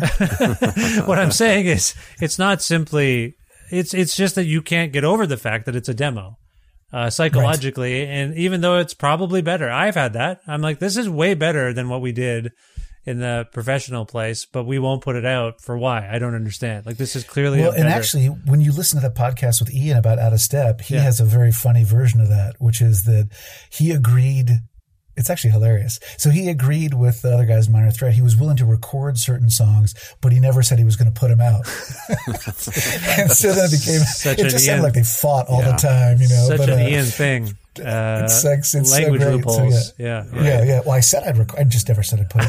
What I'm saying is it's not simply... It's it's just that you can't get over the fact that it's a demo uh, psychologically. Right. And even though it's probably better, I've had that. I'm like, this is way better than what we did in the professional place, but we won't put it out for why? I don't understand. Like, this is clearly well, a better... and actually, when you listen to the podcast with Ian about Out of Step, he yeah. has a very funny version of that, which is that he agreed. It's actually hilarious. So he agreed with the other guys, Minor Threat. He was willing to record certain songs, but he never said he was going to put them out. And so then it became, Such it just Ian, sounded like they fought all yeah. the time, you know. Such but, an uh, Ian thing. Uh, it's like, it's language so great. loopholes. So, yeah. Yeah, yeah. yeah. Well, I said I'd record. I just never said I'd put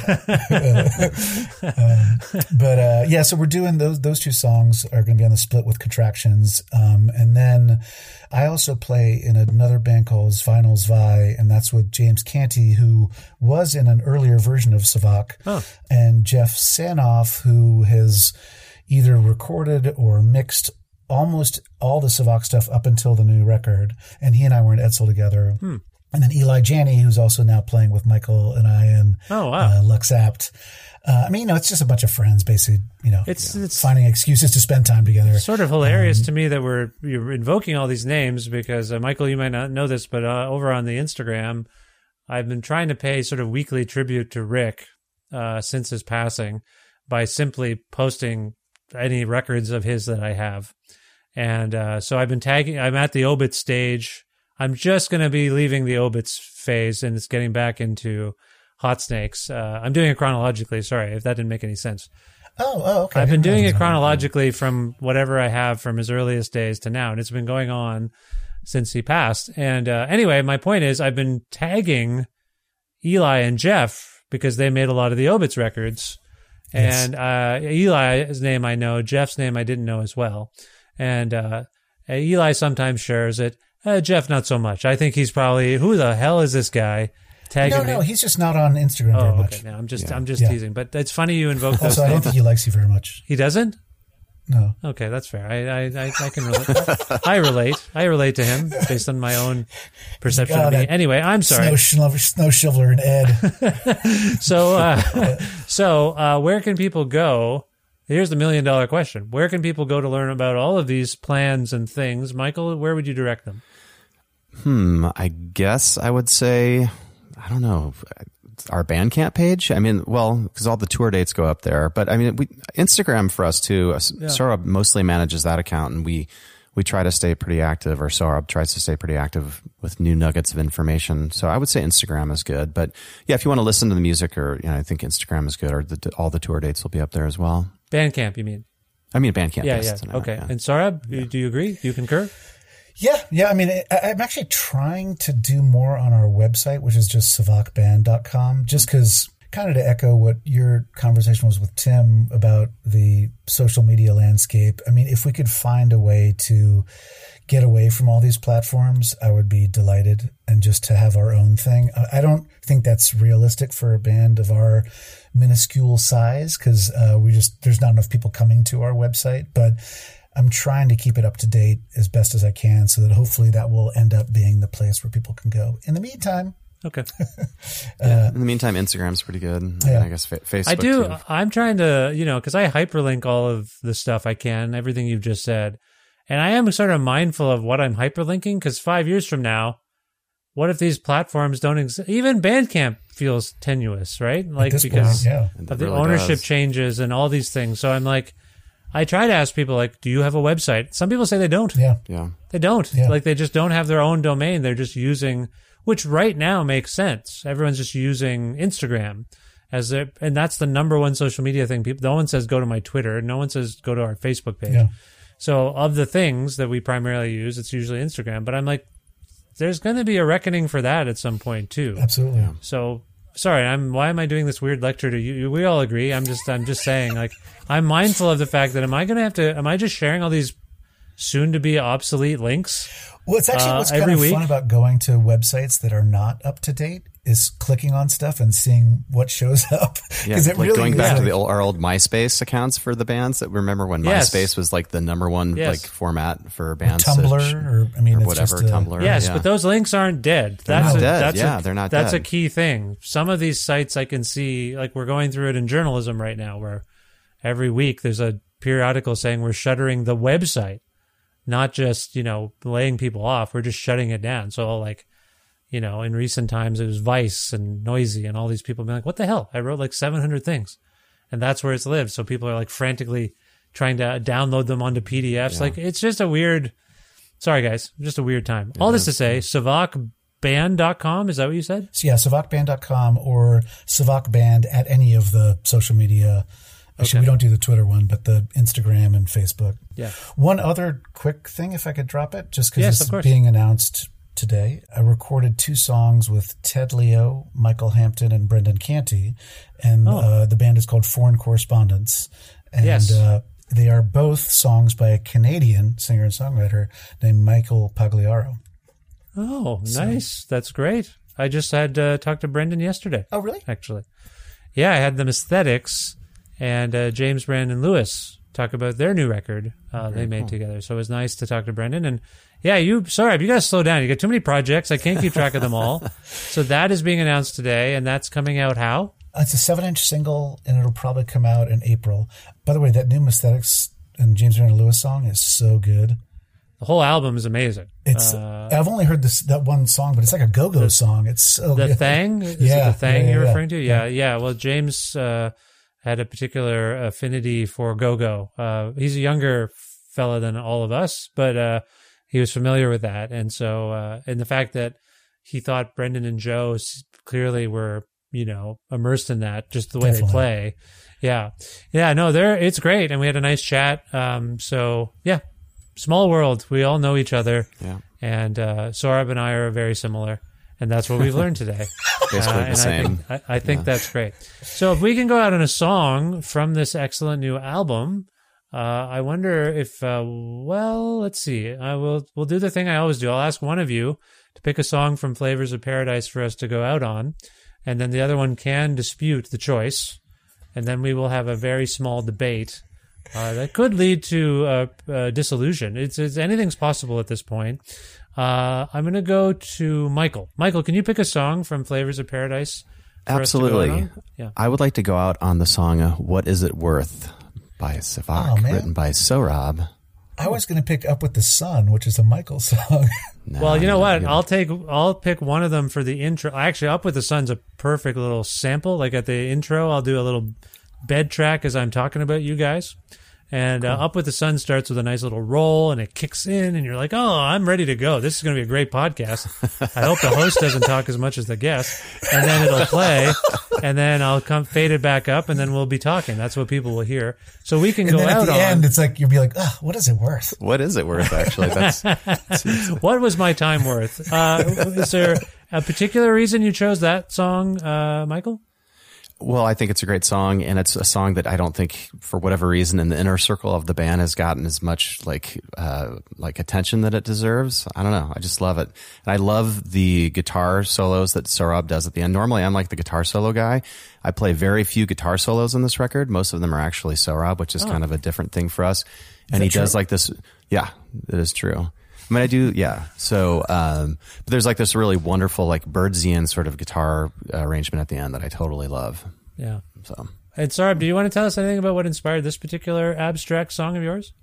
it out. um, but uh, yeah, so we're doing those. Those two songs are going to be on the split with Contractions, um, and then I also play in another band called Vinyl Zwei, and that's with James Canty, who was in an earlier version of Savak, oh. and Jeff Sanoff, who has either recorded or mixed almost all the Savak stuff up until the new record. And he and I were in Edsel together. Hmm. And then Eli Janney, who's also now playing with Michael and I in oh, wow. uh, Lux Apt. Uh, I mean, you know, it's just a bunch of friends, basically, you know, It's, it's finding excuses to spend time together. sort of hilarious Um, to me that we're you're invoking all these names because, uh, Michael, you might not know this, but uh, over on the Instagram, I've been trying to pay sort of weekly tribute to Rick uh, since his passing by simply posting any records of his that I have. And uh, so I've been tagging, I'm at the obit stage. I'm just going to be leaving the obits phase and it's getting back into Hot Snakes. Uh, I'm doing it chronologically. Sorry if that didn't make any sense. Oh, oh, okay. I've been doing it chronologically. chronologically from whatever I have from his earliest days to now. And it's been going on since he passed. And uh, anyway, my point is I've been tagging Eli and Jeff because they made a lot of the obits records. Yes. And uh, Eli's name I know, Jeff's name I didn't know as well. And uh, Eli sometimes shares it. Uh, Jeff, not so much. I think he's probably, who the hell is this guy tagging No, no, me? he's just not on Instagram very Oh, much. okay. No, I'm just, Yeah. I'm just Yeah. teasing. But it's funny you invoke those Also, I don't names. think he likes you very much. He doesn't? No. Okay, that's fair. I, I, I, I can relate. I relate. I relate to him based on my own perception God, of me. that Anyway, I'm sorry. Snow, Shovel- Snow Shoveler and Ed. So, uh, so uh, where can people go? Here's the million dollar question. Where can people go to learn about all of these plans and things? Michael, where would you direct them? Hmm. I guess I would say, I don't know, our Bandcamp page. I mean, well, because all the tour dates go up there. But I mean, we, Instagram for us too. Yeah. Sorab mostly manages that account, and we we try to stay pretty active, or Sorab tries to stay pretty active with new nuggets of information. So I would say Instagram is good. But yeah, if you want to listen to the music, or you know, I think Instagram is good, or the, all the tour dates will be up there as well. Bandcamp, you mean? I mean, Bandcamp. Yeah, yes, yeah. Okay. yeah. And Saurabh, do- do you agree? Do you concur? Yeah, yeah. I mean, I, I'm actually trying to do more on our website, which is just savak band dot com, just because, kind of to echo what your conversation was with Tim about the social media landscape. I mean, if we could find a way to get away from all these platforms, I would be delighted, and just to have our own thing. I don't think that's realistic for a band of our minuscule size, because uh, we just there's not enough people coming to our website, but I'm trying to keep it up to date as best as I can, so that hopefully that will end up being the place where people can go. In the meantime, Okay. Yeah, in the meantime, Instagram's pretty good. Yeah. I guess fa- Facebook. I do. too. I'm trying to, you know, because I hyperlink all of the stuff I can, everything you've just said. And I am sort of mindful of what I'm hyperlinking, because five years from now, what if these platforms don't exist? Even Bandcamp feels tenuous, right? Like, this because point, yeah. It of the really ownership does. changes and all these things. So I'm like, I try to ask people, like, do you have a website? Some people say they don't. yeah, Yeah. They don't. Yeah. Like, they just don't have their own domain. They're just using, which right now makes sense. Everyone's just using Instagram as their, and that's the number one social media thing. People, no one says go to my Twitter. No one says go to our Facebook page. Yeah. So of the things that we primarily use, it's usually Instagram. But I'm like, there's going to be a reckoning for that at some point too. absolutely. So sorry, I'm. Why am I doing this weird lecture to you? We all agree. I'm just. I'm just saying. Like, I'm mindful of the fact that am I going to have to? Am I just sharing all these soon to be obsolete links? Well, it's actually Uh, what's kind every of week? fun about going to websites that are not up to date is clicking on stuff and seeing what shows up. Yeah, it like really going is back to like- the old, our old MySpace accounts for the bands. That remember when Yes. MySpace was like the number one Yes. like format for bands. Tumblr, to sh- or I mean, or it's whatever just a- Tumblr. Yes, yeah. but those links aren't dead. They're That's not a, dead. That's Yeah, a, they're not That's dead. a key thing. Some of these sites I can see, like we're going through it in journalism right now, where every week there's a periodical saying we're shuttering the website, not just, you know, laying people off. We're just shutting it down. So like, you know, in recent times it was Vice and Noisy and all these people being like, what the hell? I wrote like seven hundred things. And that's where it's lived. So people are like frantically trying to download them onto P D Fs. Yeah. Like, it's just a weird, sorry guys, just a weird time. All this to say, savak band dot com, is that what you said? So yeah, savak band dot com or savakband at any of the social media. Actually, Okay. we don't do the Twitter one, but the Instagram and Facebook. Yeah. One other quick thing, if I could drop it, just because Yes, of it's course. being announced today. I recorded two songs with Ted Leo, Michael Hampton, and Brendan Canty, and Oh. uh, the band is called Foreign Correspondence. And Yes. uh, they are both songs by a Canadian singer and songwriter named Michael Pagliaro. Oh, nice. That's great. I just had uh, talked to Brendan yesterday. Oh, really? Actually. Yeah, I had them Aesthetics and uh, James Brandon Lewis talk about their new record uh, they made together. So it was nice to talk to Brendan. And yeah, you, sorry, you got to slow down. You got too many projects. I can't keep track of them all. So that is being announced today, and that's coming out how? It's a seven-inch single, and it'll probably come out in April. By the way, that new Mesthetics and James Randall Lewis song is so good. The whole album is amazing. It's uh, I've only heard this that one song, but it's like a go-go the, song. It's so the good. Thing. Is yeah, it the Thing yeah, yeah, you're yeah. referring to? Yeah, yeah. Well, James uh, had a particular affinity for go-go. Uh, he's a younger fella than all of us, but uh, he was familiar with that, and so uh, and the fact that he thought Brendan and Joe clearly were, you know, immersed in that, just the way Definitely. they play. Yeah, yeah. No, they're it's great, and we had a nice chat. Um, so yeah. Small world. We all know each other. Yeah. And uh, Saurabh and I are very similar. And that's what we've learned today. Basically uh, the and same. I think, I, I think Yeah. that's great. So if we can go out on a song from this excellent new album, uh, I wonder if, uh, well, let's see. I will, we'll do the thing I always do. I'll ask one of you to pick a song from Flavors of Paradise for us to go out on. And then the other one can dispute the choice. And then we will have a very small debate Uh, that could lead to uh, uh, dissolution. It's, it's anything's possible at this point. Uh, I'm going to go to Michael. Michael, can you pick a song from Flavors of Paradise? for us to go out Absolutely. on? Yeah. I would like to go out on the song uh, What Is It Worth by Savak, Oh, man. written by Sohrab. I was going to pick Up With the Sun, which is a Michael song. No, Well, you know no, what? you I'll take. I'll pick one of them for the intro. Actually, Up With the Sun's a perfect little sample. Like at the intro, I'll do a little bed track as I'm talking about you guys. And uh, Up With the Sun starts with a nice little roll, and it kicks in, and you're like, "Oh, I'm ready to go. This is going to be a great podcast." I hope the host doesn't talk as much as the guest, and then it'll play, and then I'll come fade it back up, and then we'll be talking. That's what people will hear. So we can And go then at out the on. end, it's like, you'll be like, oh, what is it worth? What is it worth, actually? That's What was my time worth? Uh, is there a particular reason you chose that song, uh, Michael? Well, I think it's a great song, and it's a song that I don't think, for whatever reason, in the inner circle of the band, has gotten as much like uh, like attention that it deserves. I don't know. I just love it, and I love the guitar solos that Saurabh does at the end. Normally, I'm like the guitar solo guy. I play very few guitar solos on this record. Most of them are actually Saurabh, which is Oh. kind of a different thing for us. And that he does true? like this. Yeah, it is true. I mean, I do, yeah. So, um, but there's like this really wonderful, like Birdsian sort of guitar arrangement at the end that I totally love. Yeah. So, And Saurabh, do you want to tell us anything about what inspired this particular abstract song of yours?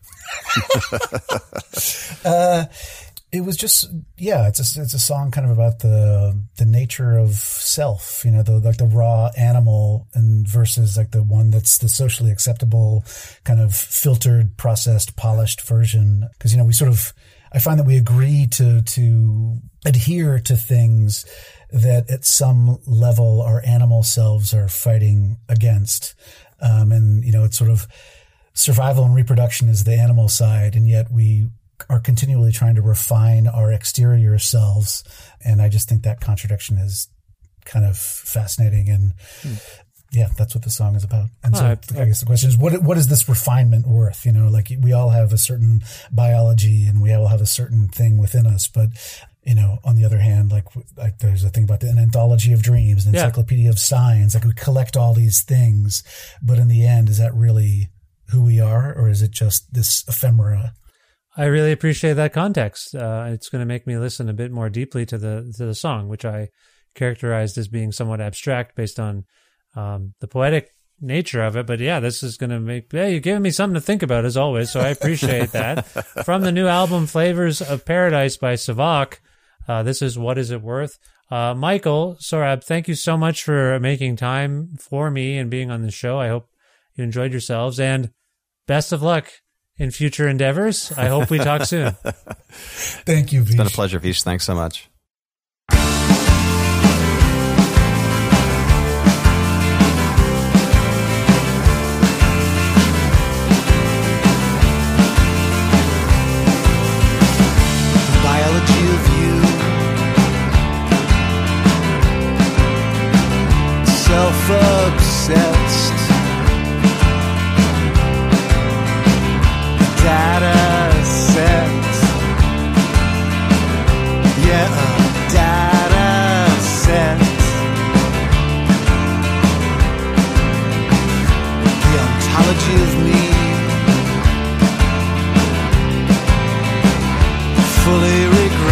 Uh, it was just, yeah, it's a, it's a song kind of about the the nature of self, you know, the like the raw animal and versus like the one that's the socially acceptable kind of filtered, processed, polished version. Because, you know, we sort of, I find that we agree to to adhere to things that at some level our animal selves are fighting against. Um, and, you know, it's sort of survival and reproduction is the animal side, and yet we are continually trying to refine our exterior selves. And I just think that contradiction is kind of fascinating. And hmm. yeah, that's what the song is about. And so Oh, I, I- I guess the question is, what what is this refinement worth? You know, like we all have a certain biology and we all have a certain thing within us, but you know, on the other hand, like, like there's a thing about the an anthology of dreams, an Yeah. encyclopedia of signs. Like we collect all these things, but in the end, is that really who we are, or is it just this ephemera? I really appreciate that context. Uh, it's going to make me listen a bit more deeply to the to the song, which I characterized as being somewhat abstract based on um, the poetic nature of it. But yeah, this is going to make, yeah, you're giving me something to think about as always. So I appreciate that. From the new album, Flavors of Paradise by Savak, uh, this is What Is It Worth? Uh, Michael, Saurabh, thank you so much for making time for me and being on the show. I hope you enjoyed yourselves, and best of luck in future endeavors. I hope we talk soon. Thank you, Vish. it's been a pleasure, Vish. Thanks so much. Biology of you, self-obsessed, data set, yeah, a data set, the ontology of me, fully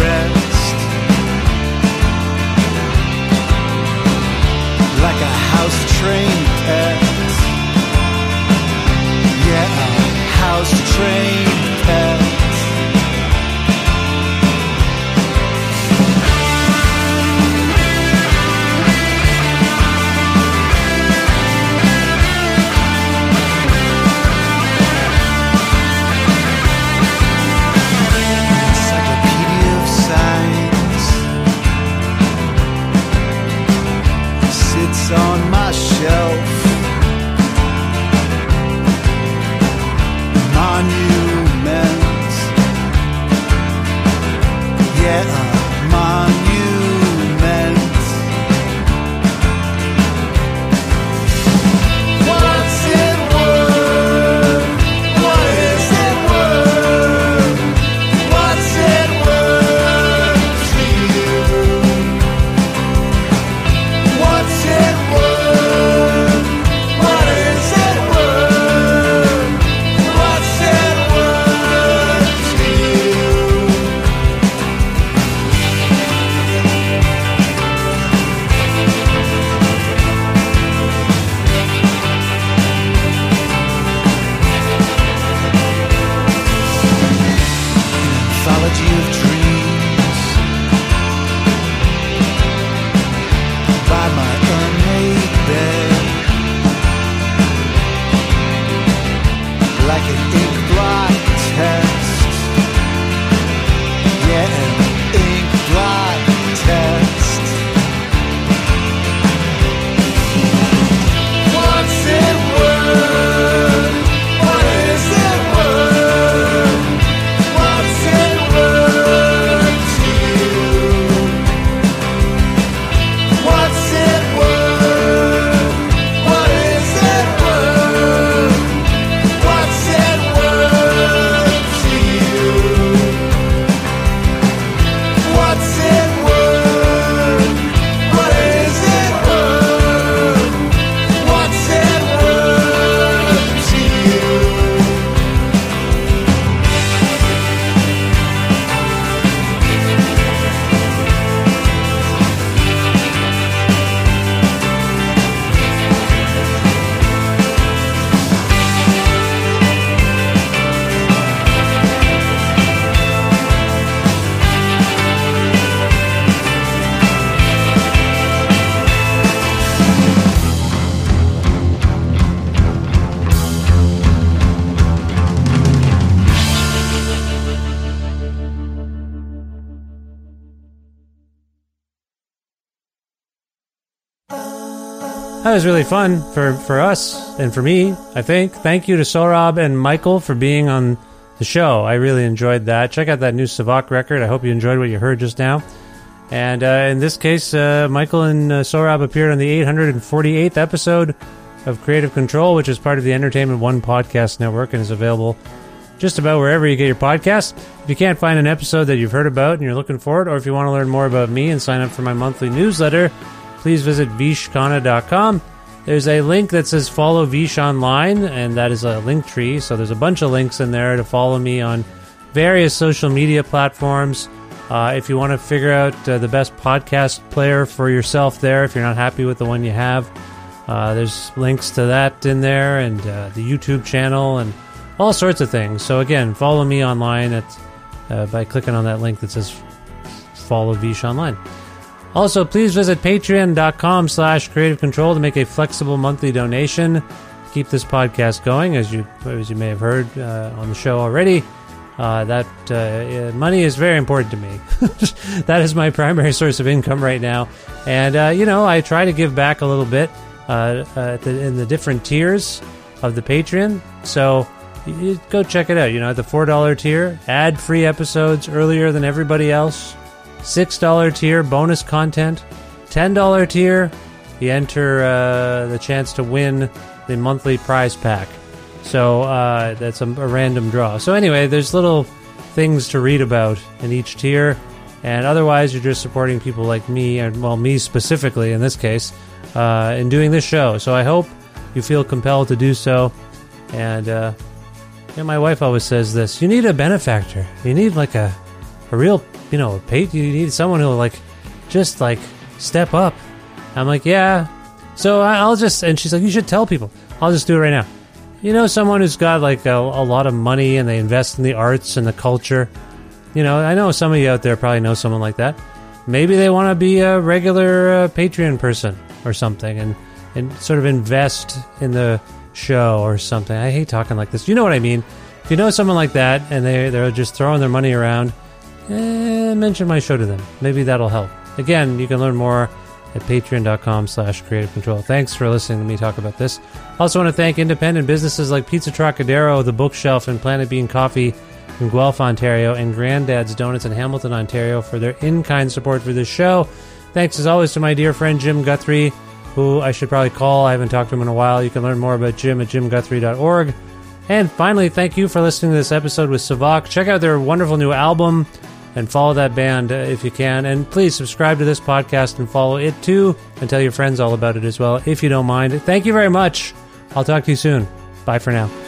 regressed, like a house trained pets. Yeah, house trained pets. Encyclopedia of science sits on my shelf. Monument, yeah, a monument. What's it worth? What is it worth? What's it worth to you? What's it worth? What is it worth? What's it worth to you? Anthology of dreams by my unmade bed, like an ink blot test. Yeah, an ink blot test. What's it worth? What is it worth? What's it worth to you? What's it worth? What is it worth? What's it worth to you? What's it worth? What is it worth? What's it worth to you? That was really fun for, for us and for me, I think. Thank you to Sohrab and Michael for being on the show. I really enjoyed that. Check out that new Savak record. I hope you enjoyed what you heard just now. And uh, in this case, uh, Michael and uh, Sohrab appeared on the eight hundred forty-eighth episode of Creative Control, which is part of the Entertainment One podcast network and is available just about wherever you get your podcasts. If you can't find an episode that you've heard about and you're looking for it, or if you want to learn more about me and sign up for my monthly newsletter, please visit vish khanna dot com. There's a link that says follow Vish online, and that is a link tree. So there's a bunch of links in there to follow me on various social media platforms. Uh, if you want to figure out uh, the best podcast player for yourself there, if you're not happy with the one you have, uh, there's links to that in there, and uh, the YouTube channel, and all sorts of things. So again, follow me online at uh, by clicking on that link that says follow Vish online. Also, please visit patreon.com slash creative control to make a flexible monthly donation to keep this podcast going, as you as you may have heard uh, on the show already. Uh, that uh, money is very important to me. That is my primary source of income right now. And, uh, you know, I try to give back a little bit uh, uh, the, in the different tiers of the Patreon. So you, you go check it out. You know, at the four dollar tier, ad-free episodes earlier than everybody else. six dollar tier, bonus content. ten dollar tier, you enter uh, the chance to win the monthly prize pack. So uh, that's a, a random draw. So anyway, there's little things to read about in each tier. And otherwise, you're just supporting people like me, and well, me specifically in this case, uh, in doing this show. So I hope you feel compelled to do so. And uh, you know, my wife always says this: you need a benefactor. You need like a a real, you know, a pay. You need someone who'll like just like step up. I'm like, yeah. So I'll just, and she's like, you should tell people. I'll just do it right now. You know, someone who's got like a, a lot of money and they invest in the arts and the culture. You know, I know some of you out there probably know someone like that. Maybe they want to be a regular uh, Patreon person or something and, and sort of invest in the show or something. I hate talking like this. You know what I mean? If you know someone like that and they, they're just throwing their money around, eh, mention my show to them. Maybe that'll help. Again, you can learn more at patreon.com slash creative control. Thanks for listening to me talk about this. Also want to thank independent businesses like Pizza Trocadero, The Bookshelf, and Planet Bean Coffee in Guelph, Ontario, and Granddad's Donuts in Hamilton, Ontario for their in-kind support for this show. Thanks as always to my dear friend Jim Guthrie, who I should probably call. I haven't talked to him in a while. You can learn more about Jim at jim guthrie dot org. And finally, thank you for listening to this episode with Savak. Check out their wonderful new album and follow that band uh, if you can. And please subscribe to this podcast and follow it too, and tell your friends all about it as well, if you don't mind. Thank you very much. I'll talk to you soon. Bye for now.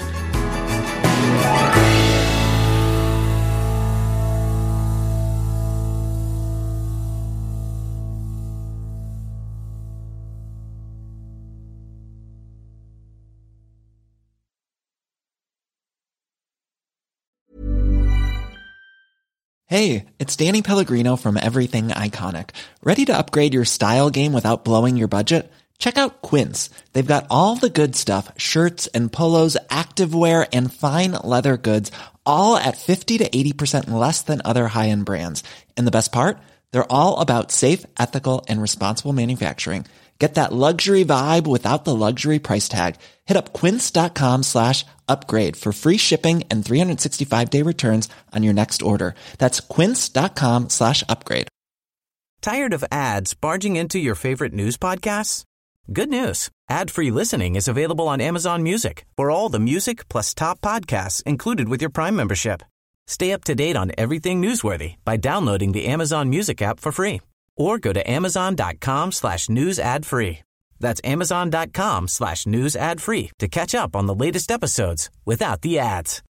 Hey, it's Danny Pellegrino from Everything Iconic. Ready to upgrade your style game without blowing your budget? Check out Quince. They've got all the good stuff, shirts and polos, activewear, and fine leather goods, all at fifty to eighty percent less than other high-end brands. And the best part? They're all about safe, ethical, and responsible manufacturing. Get that luxury vibe without the luxury price tag. Hit up quince.com slash upgrade for free shipping and three sixty-five day returns on your next order. That's quince.com slash upgrade. Tired of ads barging into your favorite news podcasts? Good news. Ad-free listening is available on Amazon Music for all the music plus top podcasts included with your Prime membership. Stay up to date on everything newsworthy by downloading the Amazon Music app for free. Or go to amazon.com slash news ad free. That's amazon.com slash news ad free to catch up on the latest episodes without the ads.